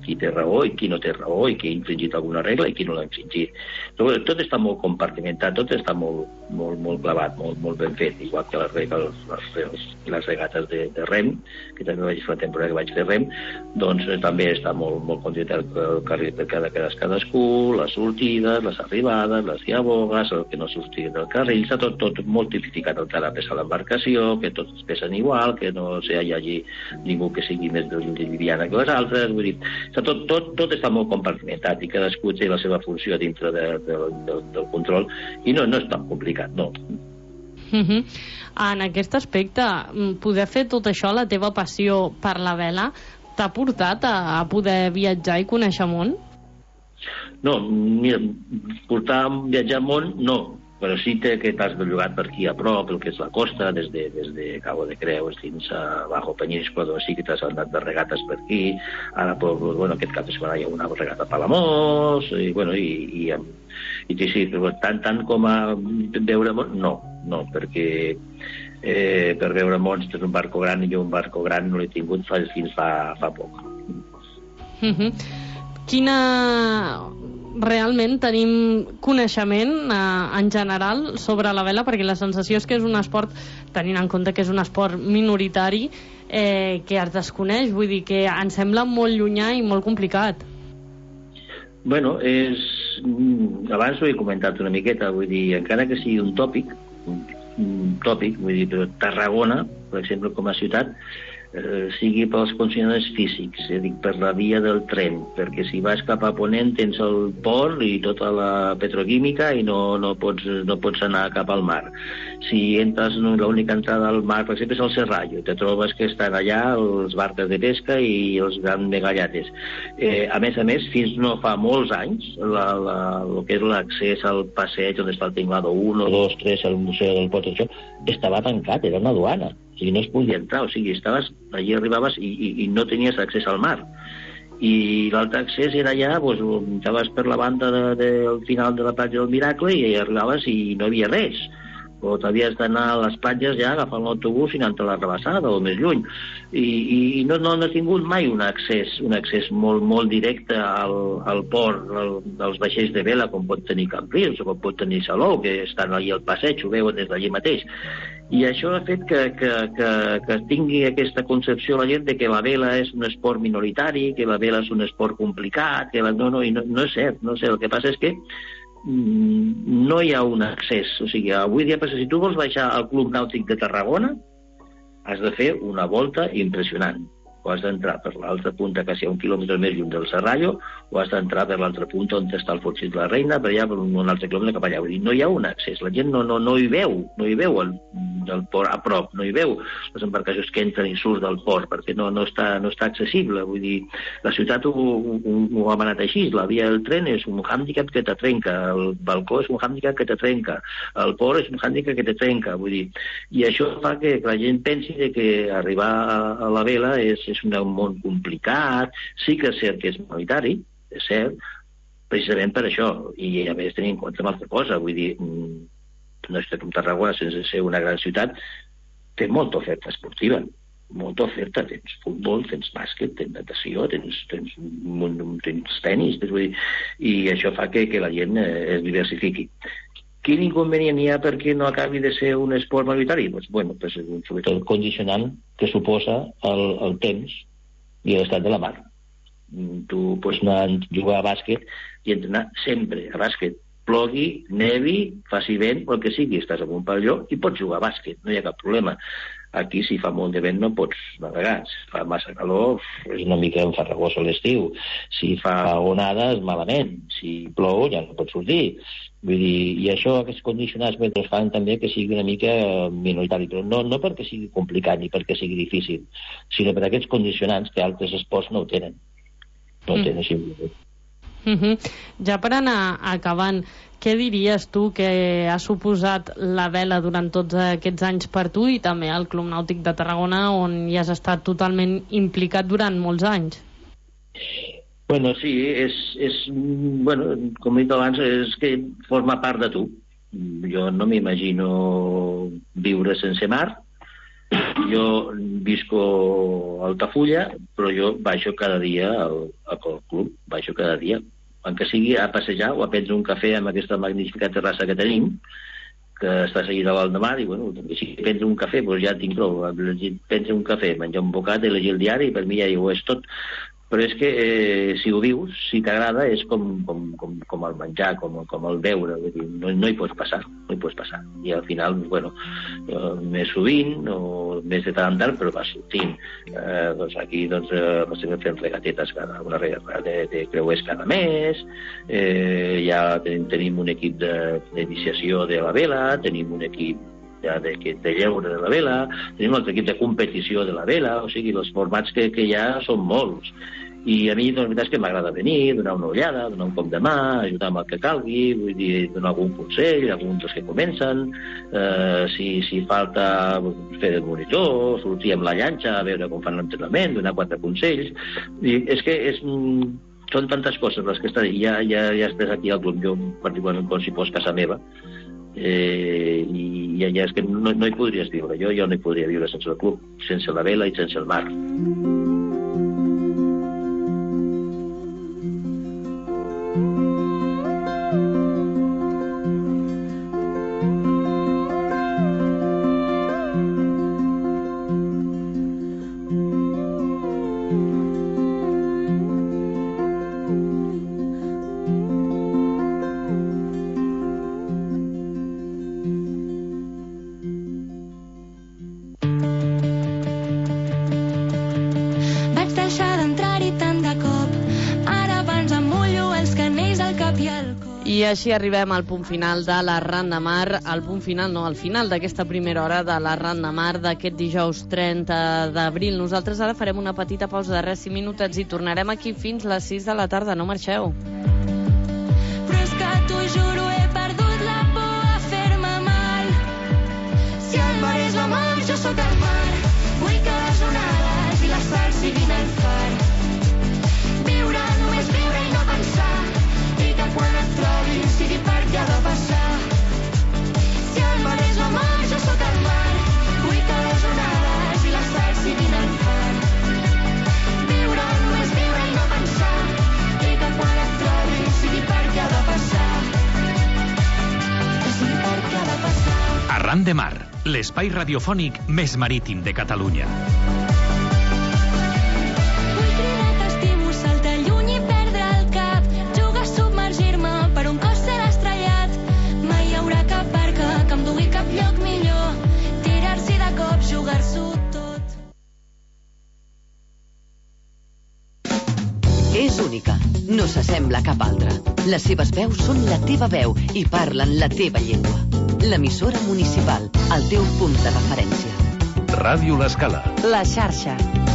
qui té raó i qui no té raó, i qui ha infringit alguna regla i qui no l'ha infringit. Tot, tot està molt compartimentat, tot està molt, molt, molt clavat, molt, molt ben fet, igual que les, regles, les, les regates de, de rem, que també vaig fer la temporada que vaig fer rem, doncs eh, també està molt, molt condicionat el carril per cada cadascú, les sortides, les arribades, les diabogues, el que no surti del carril, està tot, tot molt tipificat, el que ha de pesar l'embarcació, que tots pesen igual, que no sé, hi hagi ningú que sigui més liviana que les altres, vull dir, està tot, tot, tot està molt compartimentat i cadascú té la seva funció dintre de, de, de, del control i no, no és tan complicat, no. Uh-huh. En aquest aspecte, poder fer tot això, la teva passió per la vela, t'ha portat a, a poder viatjar i conèixer món? No, mira, portar a viatjar món, no, però sí que t'has bellugat per aquí a prop, el que és la costa, des de, des de Cabo de Creus fins a Bajo Peñíscola, doncs sí que t'has anat de regates per aquí. Ara, bueno, aquest cap de setmana hi ha una regata a Palamós, i, bueno, i, i, i, i sí, però tant, tant com a veure món, no, no, perquè eh, per veure mons tens un barco gran i jo un barco gran no l'he tingut fins fa, fa poc. Uh-huh. Quina... Realment tenim coneixement eh, en general sobre la vela, perquè la sensació és que és un esport, tenint en compte que és un esport minoritari, eh, que es desconeix, vull dir que ens sembla molt llunyà i molt complicat. Bueno, és... abans ho he comentat una miqueta, vull dir, encara que sigui un tòpic, un tòpic, vull dir, però Tarragona, per exemple, com a ciutat, Eh, sigui pels condicionants físics, és a dir, per la via del tren, perquè si vas cap a Ponent tens el port i tota la petroquímica i no, no, pots, no pots anar cap al mar. Si entres, l'única entrada al mar, per exemple, és el Serrallo, te trobes que estan allà els barques de pesca i els grans megallates. Eh, a més a més, fins no fa molts anys, la, la, el que és l'accés al passeig on està el tinglado un, dos, tres, al Museu del Port, això, estava tancat, era una duana. O sigui, no es podia entrar, o sigui, estaves, allí arribaves i, i, i no tenies accés al mar. I l'altre accés era allà, doncs, estaves per la banda de, de, del final de la platja del Miracle i arribaves i no havia res. O t'havies d'anar a les platges ja agafant l'autobús i anant a la Rebassada o més lluny. I, i no, no, no he tingut mai un accés, un accés molt, molt directe al, al port, al, als vaixells de vela, com pot tenir Cambrils o com pot tenir Salou, que estan allà al passeig, ho veuen des d'allí mateix. I això ha fet que, que, que, que tingui aquesta concepció la gent de que la vela és un esport minoritari, que la vela és un esport complicat, que la... no, no, no, no és cert, no sé, el que passa és que no hi ha un accés, o sigui, avui dia, si tu vols baixar al Club Nàutic de Tarragona, has de fer una volta impressionant. O has d'entrar per l'altra punta, que sia un quilòmetre més lluny del Serrallo, o has d'entrar per l'altra punta on està el Fortxit de la Reina, per allà per un altre quilòmetre cap allà. Vull dir, no hi ha un accés, la gent no, no, no hi veu, no hi veu el, el port a prop, no hi veu les embarcacions que entren i surten del port, perquè no, no, està, no està accessible. Vull dir, la ciutat ho, ho, ho ha manat així, la via del tren és un hàndicap que te trenca, el balcó és un hàndicap que te trenca, el port és un hàndicap que te trenca, vull dir, i això fa que la gent pensi de que arribar a, a la vela és és un món complicat, sí que és cert que és minoritari, és cert, precisament per això, i a més tenir en compte una altra cosa, vull dir, no és que Tarragona, sense ser una gran ciutat, té molta oferta esportiva, molta oferta, tens futbol, tens bàsquet, tens natació, tens, tens, tens tenis, tens, vull dir, i això fa que, que la gent es diversifiqui. Quin inconvenient hi ha perquè no acabi de ser un esport majoritari? Pues, bueno, pues, sobretot el condicionant que suposa el, el temps i l'estat de la mar. Tu pots anar a jugar a bàsquet i entrenar sempre a bàsquet. Plogui, nevi, faci vent, o el que sigui, estàs en un pavelló i pots jugar a bàsquet, no hi ha cap problema. Aquí, si fa molt de vent, no pots navegar. Si fa massa calor, és una mica enfarragós a l'estiu. Si fa onades, malament. Si plou, ja no pots sortir. Vull dir, i això, aquests condicionats mentre fan també que sigui una mica minoritari, però no, no perquè sigui complicat ni perquè sigui difícil, sinó per aquests condicionants que altres esports no ho tenen. No ho mm. tenen simplement. Mm-hmm. Ja per anar acabant, què diries tu que ha suposat la vela durant tots aquests anys per tu i també al Club Nàutic de Tarragona, on hi has estat totalment implicat durant molts anys? Bueno, sí, és, és bueno, com he dit abans, és que forma part de tu. Jo no m'imagino viure sense mar jo visco a Altafulla, però jo baixo cada dia al, al club, baixo cada dia, encara sigui a passejar o a prendre un cafè amb aquesta magnífica terrassa que tenim, que està seguida a Valdemar, i bueno, si prendre un cafè, doncs ja tinc prou. Prendre un cafè, menjar un bocat, llegir el diari, per mi ja ho és tot. Però és que eh, si ho vius, si t'agrada, és com, com, com, com el menjar, com, com el beure, no, no hi pots passar, no hi pots passar. I al final, bueno, eh, més sovint, o més de tant en tant, però va sortint. Eh, doncs aquí doncs, eh, estem fent regatetes, cada, una regata de, de creuers cada mes, eh, ja tenim, tenim un equip d'iniciació de, de la vela, tenim un equip ja de, de lleure de la vela, tenim un altre equip de competició de la vela, o sigui, els formats que, que ja són molts. I a mi, doncs, la veritat és que m'agrada venir, donar una ullada, donar un cop de mà, ajudar amb el que calgui, vull dir, donar algun consell, alguns dels que comencen, eh, si, si falta fer de monitor, sortir amb la llanxa a veure com fan l'entrenament, donar quatre consells. I és que és... són tantes coses les que està, ja, ja, ja estàs aquí al club, jo particularment com si fos casa meva, eh, i ja, ja és que no, no hi podries viure, jo, jo no hi podria viure sense el club, sense la vela i sense el mar. I així arribem al punt final de la Ran de Mar, al punt final, no, al final d'aquesta primera hora de la Ran de Mar d'aquest dijous trenta d'abril. Nosaltres ara farem una petita pausa de res, cinc minutets, i tornarem aquí fins les sis de la tarda. No marxeu. Però és que t'ho juro, he perdut la por a fer-me mal. Si el mar és la mar, jo sóc el mar. Vull que les onades i la sal siguin el far. Viure, només viure i no pensar. I que quan et trobin sigui per què ha de passar. Si el mar és la mar, jo sóc el mar. Vull que les onades i la sal siguin el far. Viure, només viure i no pensar. I que quan et trobin sigui per què ha de passar. Que sigui per què ha de passar. Arran de Mar, l'espai radiofònic més marítim de Catalunya. És única, no s'assembla a cap altra. Les seves veus són la teva veu i parlen la teva llengua. L'emissora municipal, el teu punt de referència. Ràdio L'Escala. La xarxa.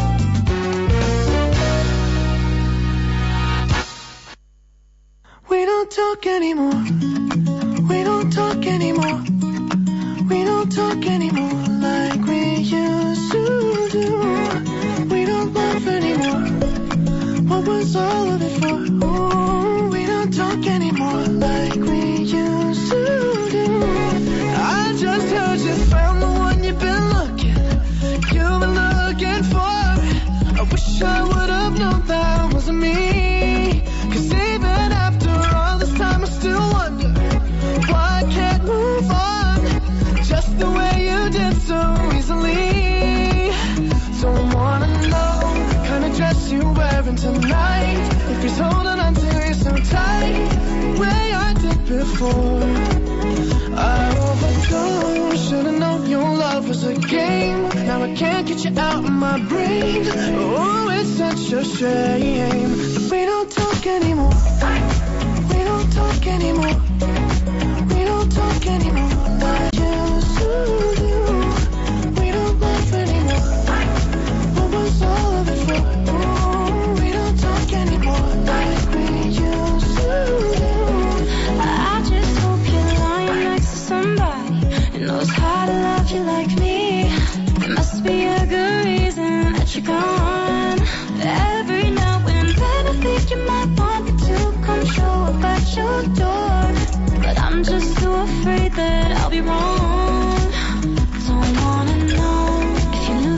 We don't talk anymore. We don't talk anymore. We don't talk anymore like we used to do. We don't laugh anymore. What was all of it for? Oh, we don't talk anymore like we used to do. I just heard you found the one you've been looking, you've been looking for. I wish I would have known that wasn't me. Cause even after all this time I still wonder why I can't move on just the way you did so easily. Don't wanna know the kind of dress you're wearing tonight, if he's holding on to you so tight, the way I did before. I overdosed, should've known your love was a game. Now I can't get you out of my brain. Oh, it's such a shame that we don't talk anymore. We don't talk anymore. We don't talk anymore like you used to do. We don't laugh anymore. What was all of it for? Oh, we don't talk anymore like we used to do. I just hope you're lying next to somebody who knows how to love you like me. There must be a good reason that you're gone. Every now and then I think you might want me to come show up at your door, but I'm just too afraid that I'll be wrong. Don't wanna know if you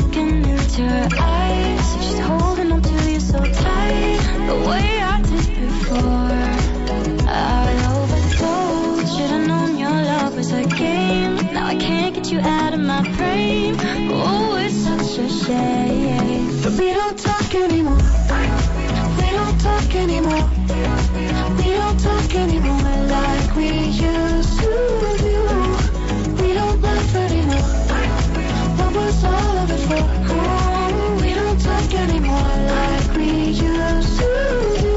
my frame. Oh, it's such a shame that we don't talk anymore. We don't talk anymore. We don't talk anymore like we used to do. We don't laugh anymore. What was all of it for? Oh, we don't talk anymore like we used to do.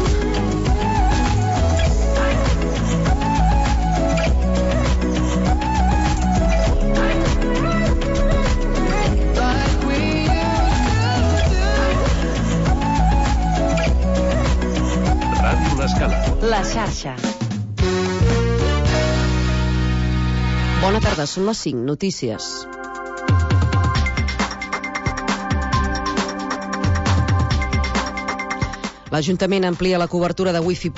Ràdio L'Escala. La xarxa. Bona tarda, són les cinc notícies. L'Ajuntament amplia la cobertura de wifi